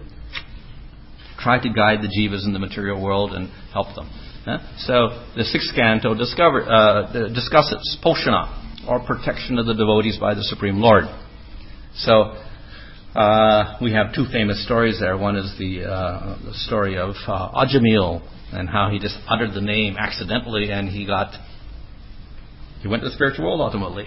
try to guide the jivas in the material world and help them. Uh, so the sixth canto discover, uh, discusses Poshana, or protection of the devotees by the Supreme Lord. So uh, we have two famous stories there. One is the, uh, the story of uh, Ajamil and how he just uttered the name accidentally and he got he went to the spiritual world ultimately.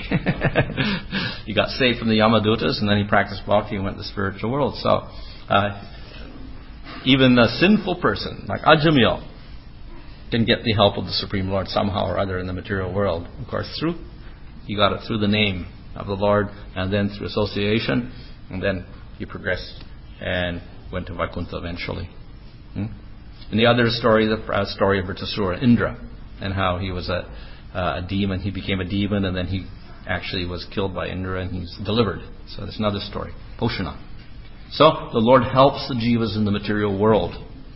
He got saved from the Yamadutas and then he practiced bhakti and went to the spiritual world. So uh, even a sinful person like Ajamil can get the help of the Supreme Lord somehow or other in the material world. Of course, through he got it through the name of the Lord, and then through association, and then he progressed and went to Vaikuntha eventually. Hmm? And the other story, the uh, story of Vritrasura, Indra, and how he was a, uh, a demon. He became a demon, and then he actually was killed by Indra, and he's delivered. So there's another story, Poshana. So the Lord helps the jivas in the material world.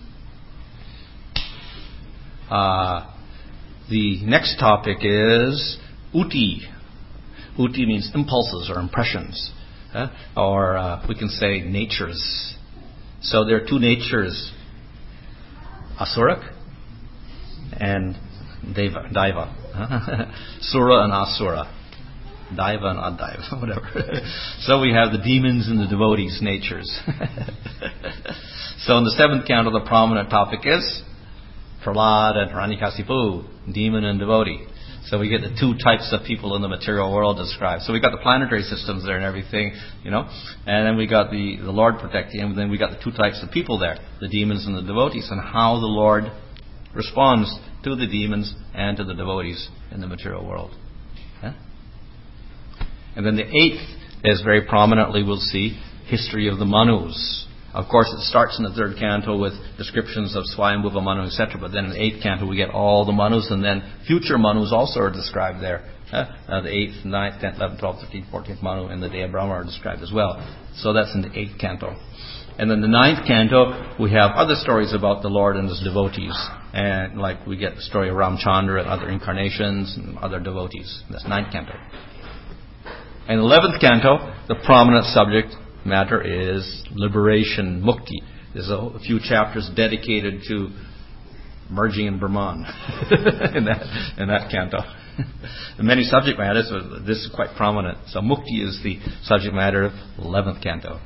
Uh, the next topic is Uti. Uti means impulses or impressions, uh, or uh, we can say natures. So there are two natures, Asurak and Deva, Daiva. Sura and Asura. Daiva and Adaiva, whatever. So we have the demons and the devotees' natures. So in the seventh canto, the prominent topic is Prahlad and Hiranyakasipu, demon and devotee. So we get the two types of people in the material world described. So we got the planetary systems there and everything, you know, and then we got the, the Lord protecting him, and then we got the two types of people there, the demons and the devotees, and how the Lord responds to the demons and to the devotees in the material world. Yeah? And then the eighth is very prominently, we'll see, history of the Manus. Of course, it starts in the third canto with descriptions of Swayambhuva Manu, et cetera. But then in the eighth canto, we get all the Manus, and then future Manus also are described there. Uh, uh, the eighth, ninth, tenth, eleventh, twelfth, thirteenth, fourteenth Manu, and the day of Brahma are described as well. So that's in the eighth canto. And then the ninth canto, we have other stories about the Lord and His devotees, and like we get the story of Ramchandra and other incarnations and other devotees. That's ninth canto. In the eleventh canto, the prominent subject matter is liberation, mukti. There's a few chapters dedicated to merging in Brahman in that in that canto. The many subject matters, but this is quite prominent. So mukti is the subject matter of eleventh canto.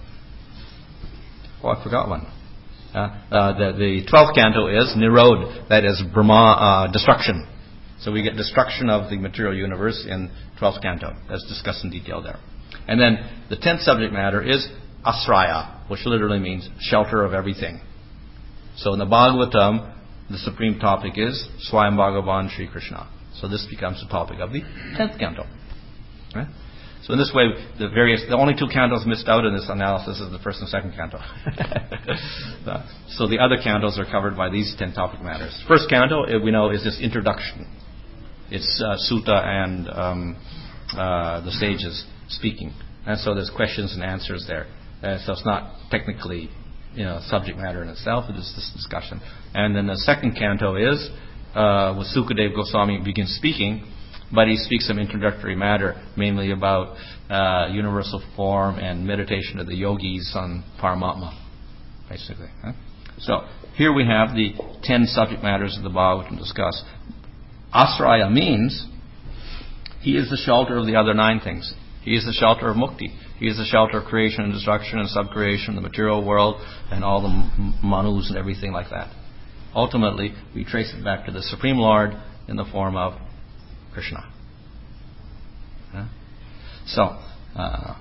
Oh, I forgot one. Uh, uh, the, the twelfth canto is Nirod, that is Brahma, uh, destruction. So we get destruction of the material universe in twelfth canto. That's discussed in detail there. And then the tenth subject matter is Asraya, which literally means shelter of everything. So in the Bhagavatam, the supreme topic is Swayam Bhagavan Sri Krishna. So this becomes the topic of the tenth canto. Right? So in this way, the various, the only two cantos missed out in this analysis is the first and second canto. So the other cantos are covered by these ten topic matters. First canto, we know, is this introduction. It's uh, Sutta and um, uh, the sages speaking. And so there's questions and answers there. Uh, so it's not technically, you know, subject matter in itself. It is this discussion. And then the second canto is uh, with Sukadeva Goswami begins speaking, but he speaks some introductory matter, mainly about uh, universal form and meditation of the yogis on Paramatma, basically. Huh? So here we have the ten subject matters of the Bhagavatam discussed. Asraya means he is the shelter of the other nine things. He is the shelter of mukti. He is the shelter of creation and destruction and subcreation, the material world, and all the m- manus and everything like that. Ultimately, we trace it back to the Supreme Lord in the form of Krishna. Huh? So, uh,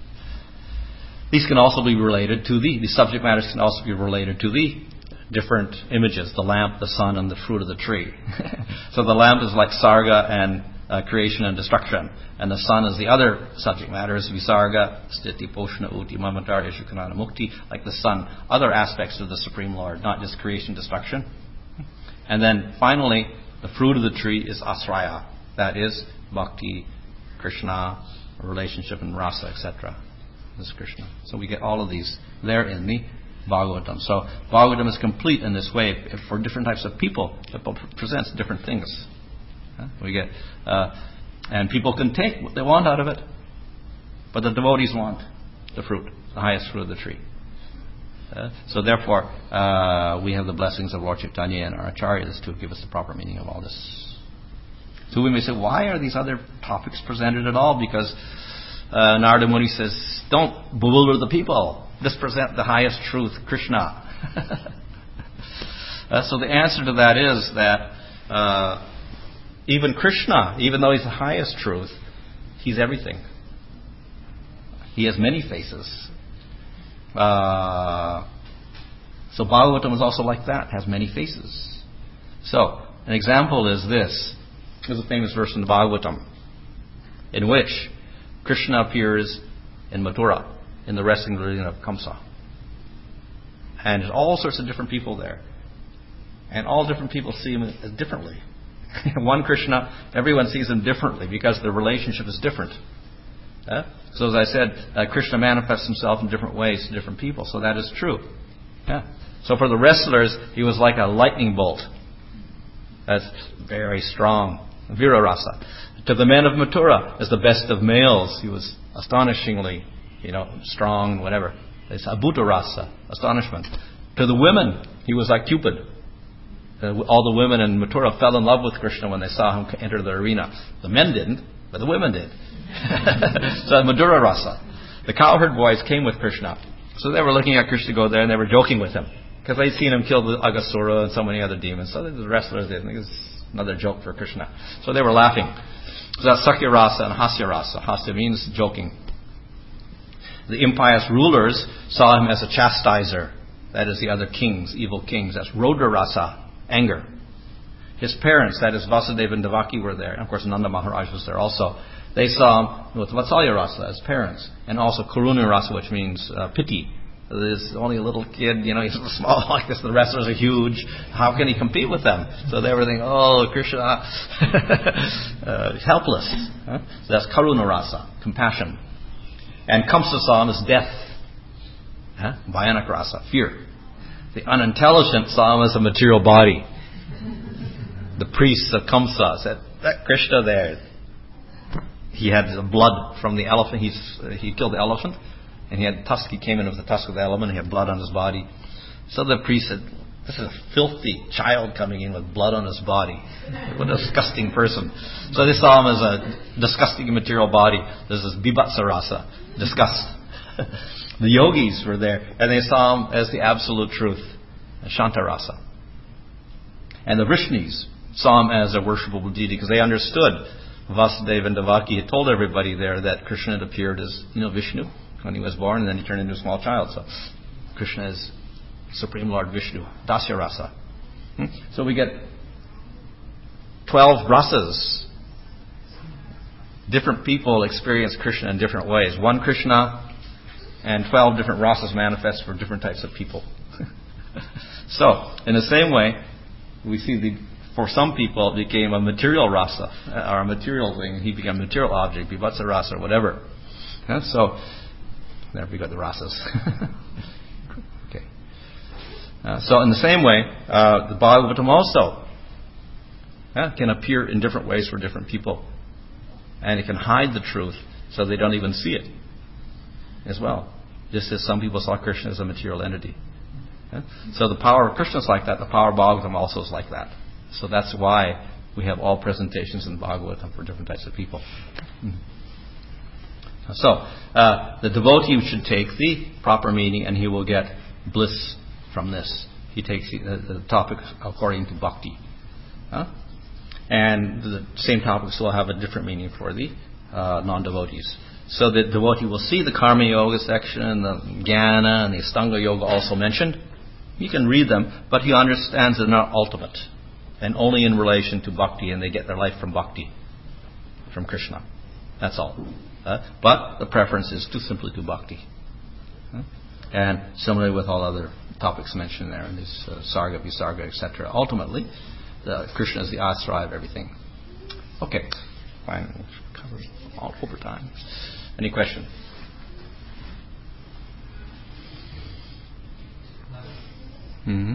these can also be related to the, the subject matters can also be related to the different images, the lamp, the sun, and the fruit of the tree. So the lamp is like sarga and uh, creation and destruction. And the sun is the other subject matter, is visarga, sthiti, poshna, uti, mamatar, ishukanana, mukti, like the sun. Other aspects of the Supreme Lord, not just creation, destruction. And then finally, the fruit of the tree is asraya. That is bhakti, Krishna, relationship and rasa, et cetera. This is Krishna. So we get all of these there in the Bhagavatam. So Bhagavatam is complete in this way for different types of people. It presents different things. Huh? We get, uh, and people can take what they want out of it, but the devotees want the fruit, the highest fruit of the tree. Uh, so therefore, uh, we have the blessings of Lord Chaitanya and our acharyas to give us the proper meaning of all this. So we may say, why are these other topics presented at all? Because uh, Narada Muni says, don't bewilder the people. Just present the highest truth, Krishna. uh, so the answer to that is that uh, even Krishna, even though he's the highest truth, he's everything. He has many faces. Uh, so Bhagavatam is also like that, has many faces. So an example is this. There's a famous verse in the Bhagavatam in which Krishna appears in Mathura, in the wrestling arena of Kamsa. And there's all sorts of different people there. And all different people see him as differently. One Krishna, everyone sees him differently because the relationship is different. Uh, so as I said, uh, Krishna manifests himself in different ways to different people. So that is true. Yeah. So for the wrestlers, he was like a lightning bolt. That's very strong. Vira rasa. To the men of Mathura, as the best of males, he was astonishingly, you know, strong, whatever. It's abhuta rasa, astonishment. To the women, he was like Cupid. Uh, all the women in Mathura fell in love with Krishna when they saw him enter the arena. The men didn't, but the women did. So Madhura rasa. The cowherd boys came with Krishna. So they were looking at Krishna go there and they were joking with him. Because they'd seen him kill the Aghasura and so many other demons. So the wrestlers did. It was another joke for Krishna. So they were laughing. So that's Sakya rasa and Hasya rasa. Hasya means joking. The impious rulers saw him as a chastiser. That is the other kings, evil kings. That's Rodra rasa, anger. His parents, that is Vasudeva and Devaki, were there. And of course Nanda Maharaj was there also. They saw him with Vatsalya rasa as parents. And also Karuna rasa, which means uh, pity. There's only a little kid, you know, he's small like this. The wrestlers are huge. How can he compete with them? So they were thinking, oh, Krishna, uh, helpless. Huh? So that's Karuna rasa, compassion. And Kamsa saw him as death. Huh? Bhayanak rasa, fear. The unintelligent saw him as a material body. The priests of Kamsa said, that Krishna there, he had the blood from the elephant. He's, uh, he killed the elephant, and he had tusk. He came in with the tusk of the elephant. And he had blood on his body. So the priest said, "This is a filthy child coming in with blood on his body. What a disgusting person." So they saw him as a disgusting material body. This is Bibhatsa rasa, disgust. The yogis were there, and they saw him as the absolute truth, Shanta rasa. And the Vrishnis saw him as a worshipable deity because they understood. Vasudeva and Devaki had told everybody there that Krishna had appeared as, you know, Vishnu when he was born, and then he turned into a small child. So Krishna is Supreme Lord Vishnu, Dasya Rasa. Hmm? So we get twelve rasas. Different people experience Krishna in different ways. One Krishna and twelve different rasas manifest for different types of people. So, in the same way, we see the for some people it became a material rasa, or a material thing. He became a material object, Bibhatsa rasa, or whatever. Yeah, so, there we got the rasas. Okay. Uh, so, in the same way, uh, the Bhagavatam also yeah, can appear in different ways for different people. And it can hide the truth so they don't even see it as well. Just as some people saw Krishna as a material entity. Yeah? So the power of Krishna is like that. The power of Bhagavatam also is like that. So that's why we have all presentations in Bhagavatam for different types of people. Mm-hmm. So uh, the devotee should take the proper meaning and he will get bliss from this. He takes the, the topic according to bhakti. Huh? And the same topics will have a different meaning for the uh, non-devotees. So the devotee will see the Karma Yoga section, the Jnana, and the Astanga Yoga also mentioned. He can read them, but he understands they're not ultimate and only in relation to bhakti, and they get their life from bhakti, from Krishna. That's all. Uh, but the preference is to simply do bhakti. Uh, and similarly with all other topics mentioned there in this uh, Sarga, Visarga, et cetera. Ultimately, the Krishna is the asraya of everything. Okay, fine. We'll cover all over time. Any question? Mm-hmm.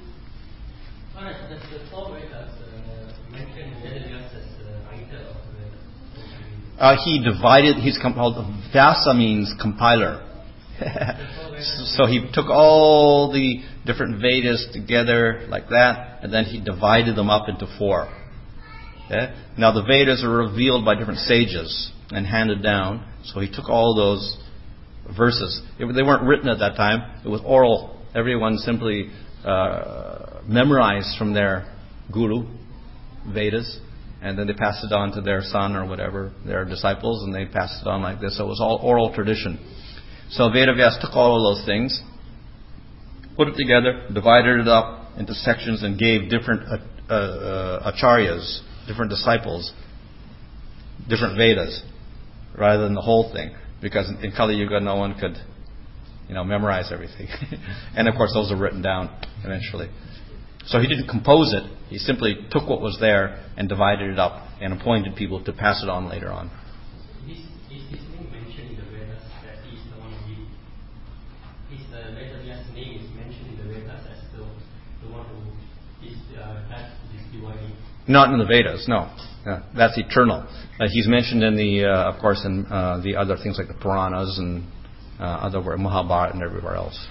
Uh, he divided, he's called, Vyasa means compiler. So he took all the different Vedas together like that, and then he divided them up into four. Okay? Now the Vedas are revealed by different sages and handed down, so he took all those verses. It, they weren't written at that time, it was oral. Everyone simply uh, memorized from their guru, Vedas, and then they passed it on to their son or whatever, their disciples, and they passed it on like this. So it was all oral tradition. So Vedavyas took all of those things, put it together, divided it up into sections, and gave different uh, uh, acharyas, different disciples, different Vedas, rather than the whole thing. Because in Kali Yuga, no one could, you know, memorize everything. And of course, those are written down eventually. So he didn't compose it. He simply took what was there and divided it up and appointed people to pass it on later on. Is his name mentioned in the Vedas that he is the one who his uh, Vedavyas name is mentioned in the Vedas as the, the one who is uh, that is dividing? Not in the Vedas, no. Uh, that's eternal. Uh, he's mentioned in the, uh, of course, in uh, the other things like the Puranas and uh, other Mahabharata and everywhere else.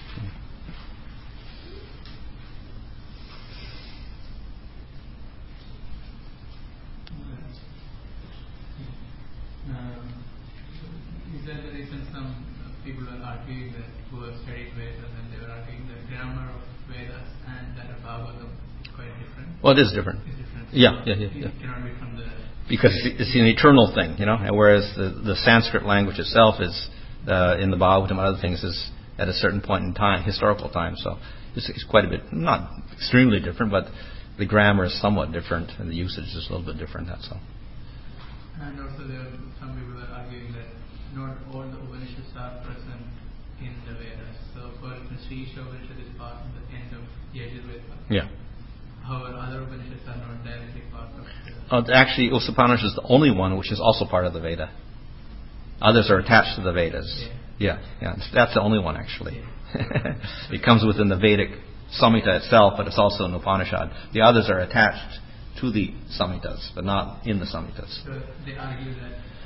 Is that the reason some people are arguing that who have studied Vedas and they were arguing the grammar of Vedas and that of Bhagavatam is quite different? Well, it is different. It's different. Yeah, yeah, yeah. yeah. It cannot be from the... Because it's an eternal thing, you know, and whereas the, the Sanskrit language itself is, uh, in the Bhagavatam and other things, is at a certain point in time, historical time. So it's, it's quite a bit, not extremely different, but the grammar is somewhat different and the usage is a little bit different, that's all. And also there are some people are arguing that not all the Upanishads are present in the Vedas. So for instance, Sri Isha Upanishad is part of the end of Yajurveda. Yeah. However, other Upanishads are not directly part of the... Uh, actually, Upanishad is the only one which is also part of the Veda. Others are attached to the Vedas. Yeah, yeah. yeah. That's the only one, actually. Yeah. It comes within the Vedic Samhita itself, but it's also an Upanishad. The others are attached to the Samhitas, but not in the Samhitas. So they argue that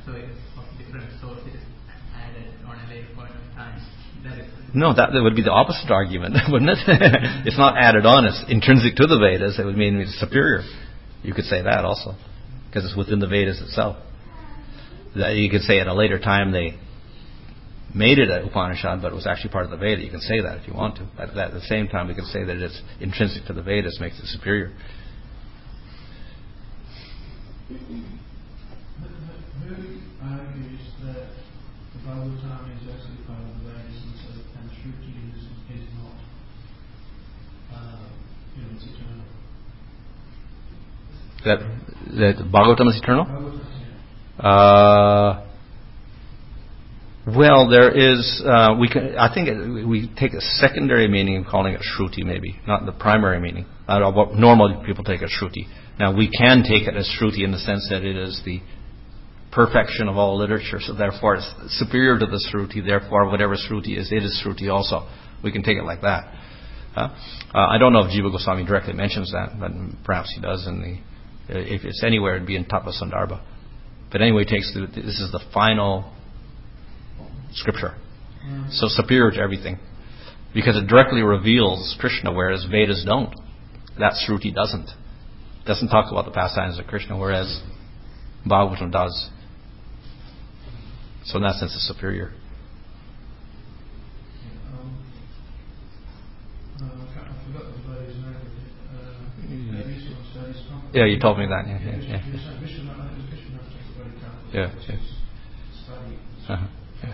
so it's of different source, it is added on a later point of time. That is No, that, that would be the opposite argument, wouldn't it? It's not added on, it's intrinsic to the Vedas. It would mean it's superior. You could say that also, because it's within the Vedas itself. That you could say at a later time they made it an Upanishad, but it was actually part of the Veda. You can say that if you want to. At, at the same time, we can say that it's intrinsic to the Vedas, makes it superior. Who argues that the Bhagavatam is actually part of the Vedas and so and Shruti is, is not, uh, you know, it's eternal? That, that Bhagavatam is eternal? Bhagavatam, yeah. Uh, well, there is. Uh, we can. I think it, we take a secondary meaning of calling it Shruti, maybe not the primary meaning. I don't know what normal people take it Shruti. Now we can take it as Shruti in the sense that it is the perfection of all literature, so therefore it's superior to the Shruti. Therefore, whatever Shruti is, it is Shruti also. We can take it like that. Huh? Uh, I don't know if Jiva Goswami directly mentions that, but perhaps he does. In the, if it's anywhere, it'd be in Tattva Sandarbha. But anyway, it takes the, this is the final scripture, mm. so superior to everything, because it directly reveals Krishna, whereas Vedas don't. That Shruti doesn't. It doesn't talk about the pastimes of Krishna, whereas Bhagavatam does. So in that sense, it's superior. Um, uh, I forgot the lady's name. Uh, mm. Yeah, you told me that. Yeah, yeah, yeah. Yeah, yeah. Uh-huh.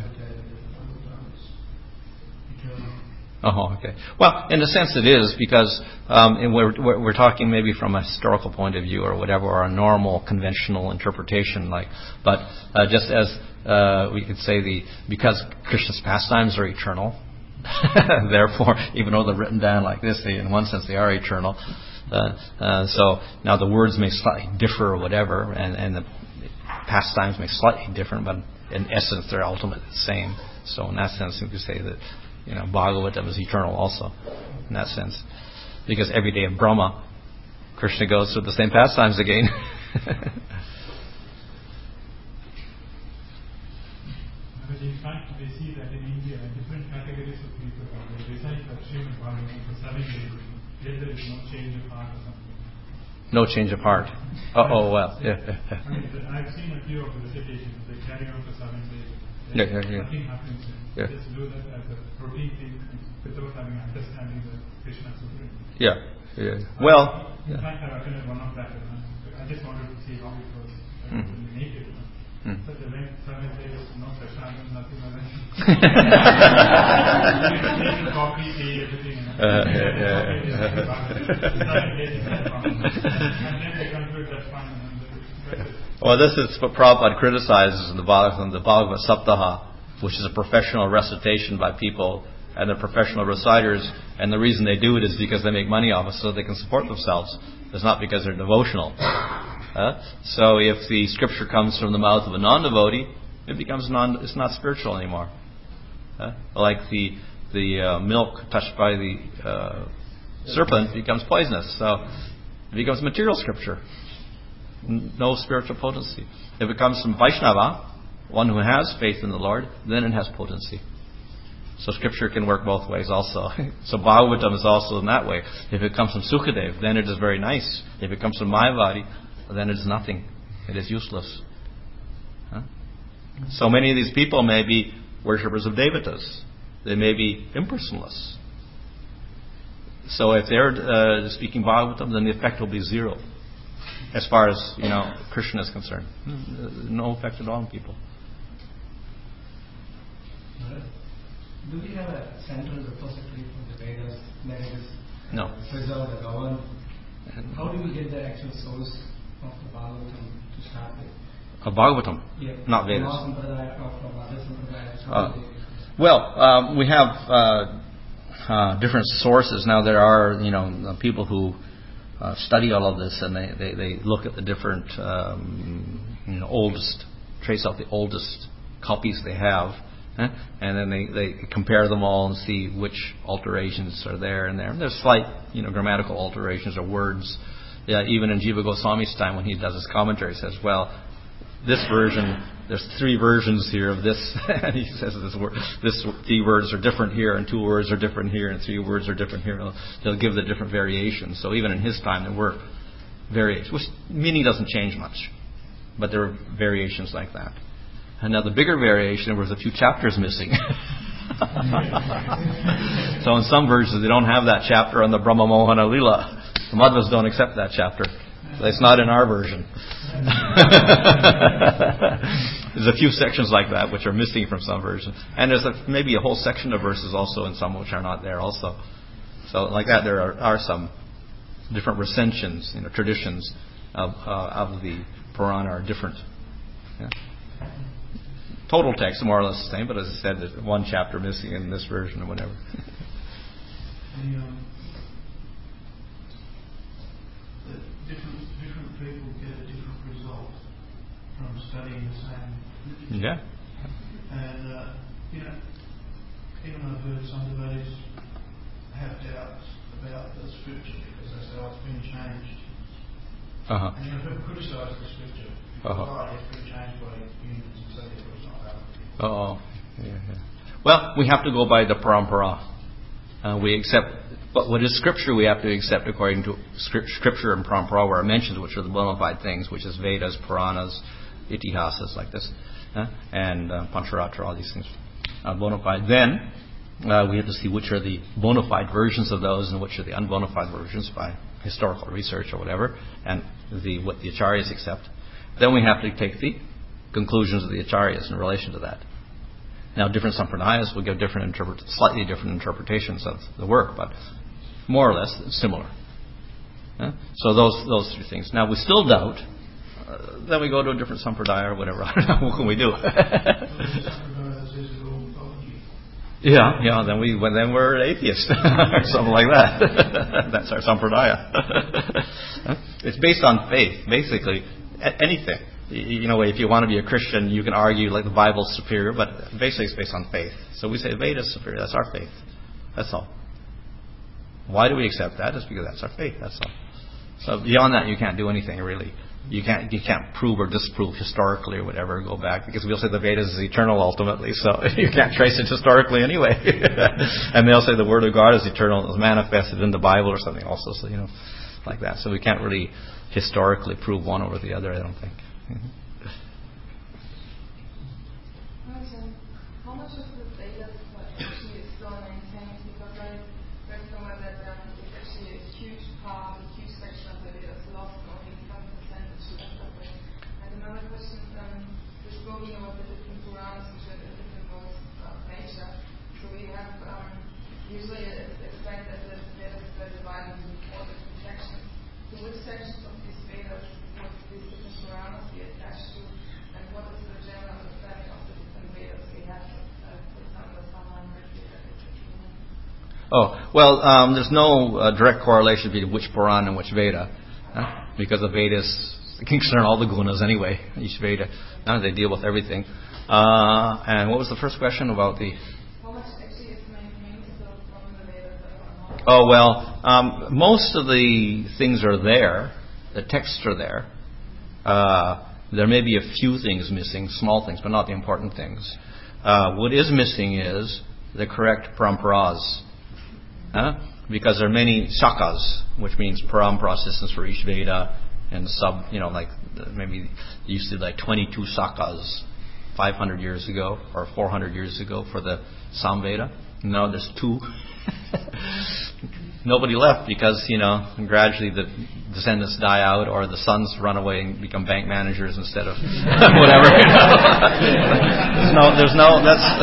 Oh, okay. Well, in a sense it is, because um, and we're, we're we're talking maybe from a historical point of view or whatever, or a normal conventional interpretation. Like, but uh, just as uh, we could say the because Krishna's pastimes are eternal, therefore, even though they're written down like this, they, in one sense they are eternal. Uh, uh, so now the words may slightly differ or whatever, and, and the pastimes may slightly different, but in essence they're ultimately the same. So in that sense, we could say that, you know, Bhagavatam is eternal also, in that sense. Because every day of Brahma, Krishna goes through the same pastimes again. In fact, we see that in India, different categories of people, they recite the Srimad Bhagavatam for seven days, yet there is no change of heart or something. No change of heart. Uh oh, well, yeah, yeah, yeah. I mean, I've seen a few of the recitations, they carry on for seven days. Yeah, yeah, yeah. Nothing happens. Yeah. Just do that as a routine thing without having understanding the Krishna Supreme. Yeah, yeah. Well, in yeah. fact, I've attended one of that. You know, I just wanted to see how it was. Like, Mm. when we make it. You know. Mm. But they went seven days, no prashadam, nothing like that. Taking coffee, tea, everything. You know. Uh, yeah, yeah, yeah. Seven days is no problem. And then they conclude that's fine. And that's it. Well, this is what Prabhupada criticizes in the Bhagavatam, the Bhagavad Saptaha, which is a professional recitation by people, and they're professional reciters, and the reason they do it is because they make money off it so they can support themselves. It's not because they're devotional. Uh, so if the scripture comes from the mouth of a non-devotee, it becomes non, it's not spiritual anymore. Uh, like the the uh, milk touched by the uh, serpent becomes poisonous, so it becomes material scripture. No spiritual potency. If it comes from Vaishnava, one who has faith in the Lord, then it has potency. So scripture can work both ways also. So Bhagavatam is also in that way. If it comes from Sukadev, then it is very nice. If it comes from Mayavadi, then it is nothing. It is useless. Huh? So many of these people may be worshippers of devatas. They may be impersonalists. So if they're uh, speaking Bhagavatam, then the effect will be zero. As far as, you know, Krishna is concerned. No effect at all on people. Do we have a central repository for the Vedas that is No. preserved or governed? How do we get the actual source of the Bhagavatam to start with? Of Bhagavatam, Yeah. not Vedas. From our Sampradaya or from other Sampradayas? How Uh, do they- well, um, we have uh, uh, different sources. Now there are, you know, people who uh, study all of this, and they, they, they look at the different, um, you know, oldest, trace out the oldest copies they have, eh? and then they, they compare them all and see which alterations are there and there. And there's slight, you know, grammatical alterations or words. Yeah, even in Jiva Goswami's time when he does his commentary, he says, well, this version there's three versions here of this. And he says this word, this three words are different here, and two words are different here, and three words are different here. They'll, they'll give the different variations. So even in his time, there were variations, which meaning doesn't change much, but there are variations like that. And now the bigger variation, there was a few chapters missing. So in some versions, they don't have that chapter on the Brahma Mohana Lila. The Madhvas don't accept that chapter. It's not in our version. There's a few sections like that which are missing from some versions. And there's a, maybe a whole section of verses also in some which are not there also. So like that, there are, are some different recensions, you know, traditions of, uh, of the Purana are different. Yeah. Total text more or less the same, but as I said, there's one chapter missing in this version or whatever. The, um, the different different people get a different result from studying the same literature. Yeah. And uh, you know, even I've heard some devotees have doubts about the scripture because they say, "Oh, it's been changed." Uh-huh. And you know, people criticise the scripture because Uh-huh. oh, it's been changed by humans, and so therefore it's not valid. Oh, yeah, yeah. Well, we have to go by the parampara. Uh, we accept, but what is scripture we have to accept according to scripture and parampara, where it mentions which are the bona fide things, which is Vedas, Puranas, Itihasas like this, uh, and uh, Pancharatra, all these things are bona fide. Then uh, we have to see which are the bona fide versions of those and which are the unbona fide versions by historical research or whatever, and the what the acharyas accept. Then we have to take the conclusions of the acharyas in relation to that. Now, different sampradayas will give different, interpret- slightly different interpretations of the work, but more or less similar. Yeah? So those those three things. Now, we still doubt. Uh, then we go to a different sampradaya or whatever. I don't know. What can we do? yeah, yeah. Then we well, then we're atheists or something like that. That's our sampradaya. It's based on faith, basically. A- anything. You know, if you want to be a Christian, you can argue like the Bible's superior, but basically it's based on faith. So we say Veda's superior. That's our faith. That's all. Why do we accept that? It's because that's our faith. That's all. So beyond that, you can't do anything really. You can't you can't prove or disprove historically or whatever. Go back because we'll say the Vedas is eternal ultimately, so you can't trace it historically anyway. And they'll say the Word of God is eternal, is manifested in the Bible or something also. So you know, like that. So we can't really historically prove one over the other. I don't think. Mm-hmm. How much of the Vedas actually is still maintained? Because I read somewhere that um, it's actually a huge part, a huge section of the Vedas lost, only some percentage left of it. And another question, um, we're speaking about the different Puranas which are in different modes of nature. So we have um, usually expect that the Vedas are divided into four different sections. So which sections of these Vedas would these different Puranas be attached to, and what is the general understanding of the different Vedas we have, uh, for example, the Samana, Veda, et cetera? Oh, well, um, there's no uh, direct correlation between which Purana and which Veda, huh? Because the Vedas concern all the gunas anyway, each Veda. Uh, they deal with everything. Uh, and what was the first question about the... How much actually is maintained from the Vedas that are not? Oh, well, um, most of the things are there. The texts are there. Uh, there may be a few things missing, small things, but not the important things. Uh, what is missing is the correct paramparas. Huh? Because there are many shakas, which means parampara systems for each Veda, and sub, you know, like maybe used to be like twenty-two shakas five hundred years ago or four hundred years ago for the Samveda. Now there's two. Nobody left because, you know, gradually the descendants die out or the sons run away and become bank managers instead of whatever. You know? there's no, there's no,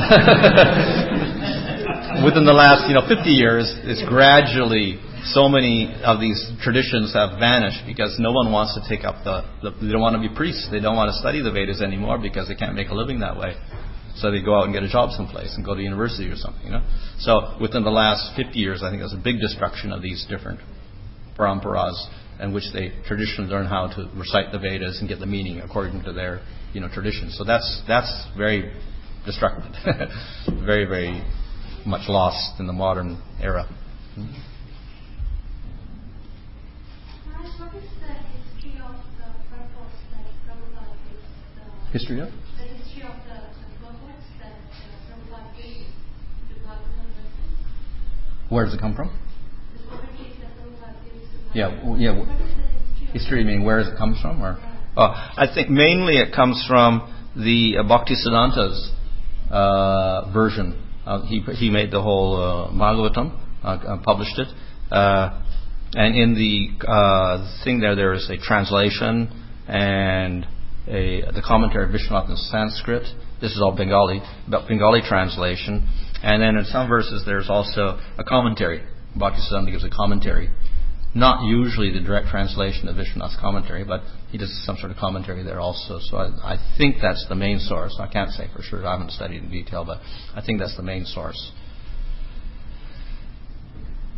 that's within the last, you know, fifty years, it's gradually so many of these traditions have vanished because no one wants to take up the, the they don't want to be priests. They don't want to study the Vedas anymore because they can't make a living that way. So they go out and get a job someplace and go to university or something, you know. So within the last fifty years, I think there's a big destruction of these different paramparas in which they traditionally learn how to recite the Vedas and get the meaning according to their, you know, traditions. So that's that's very destructive, very very much lost in the modern era. What is the history of the purport that Prabhupada gives. The History of? The history of the, the purports that uh, Prabhupada gives to Bhagavatam verses. Where does it come from? The commentaries that Prabhupada gives to Yeah, Bhagavatam. yeah. What is the history of History, you mean where it comes from? Or? Yeah. Oh, I think mainly it comes from the uh, Bhaktisiddhanta's uh, version. Uh, he he made the whole uh, Bhagavatam, uh, uh, published it, uh, and in the uh, thing there, there is a translation and a the commentary of Vishwanath in Sanskrit. This is all Bengali, Bengali translation, and then in some verses there's also a commentary. Bhaktisiddhanta gives a commentary. Not usually the direct translation of Vishwanath's commentary, but he does some sort of commentary there also. So I, I think that's the main source. I can't say for sure. I haven't studied in detail, but I think that's the main source.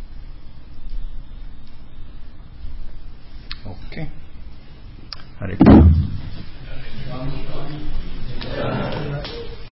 Okay. Hare Krishna.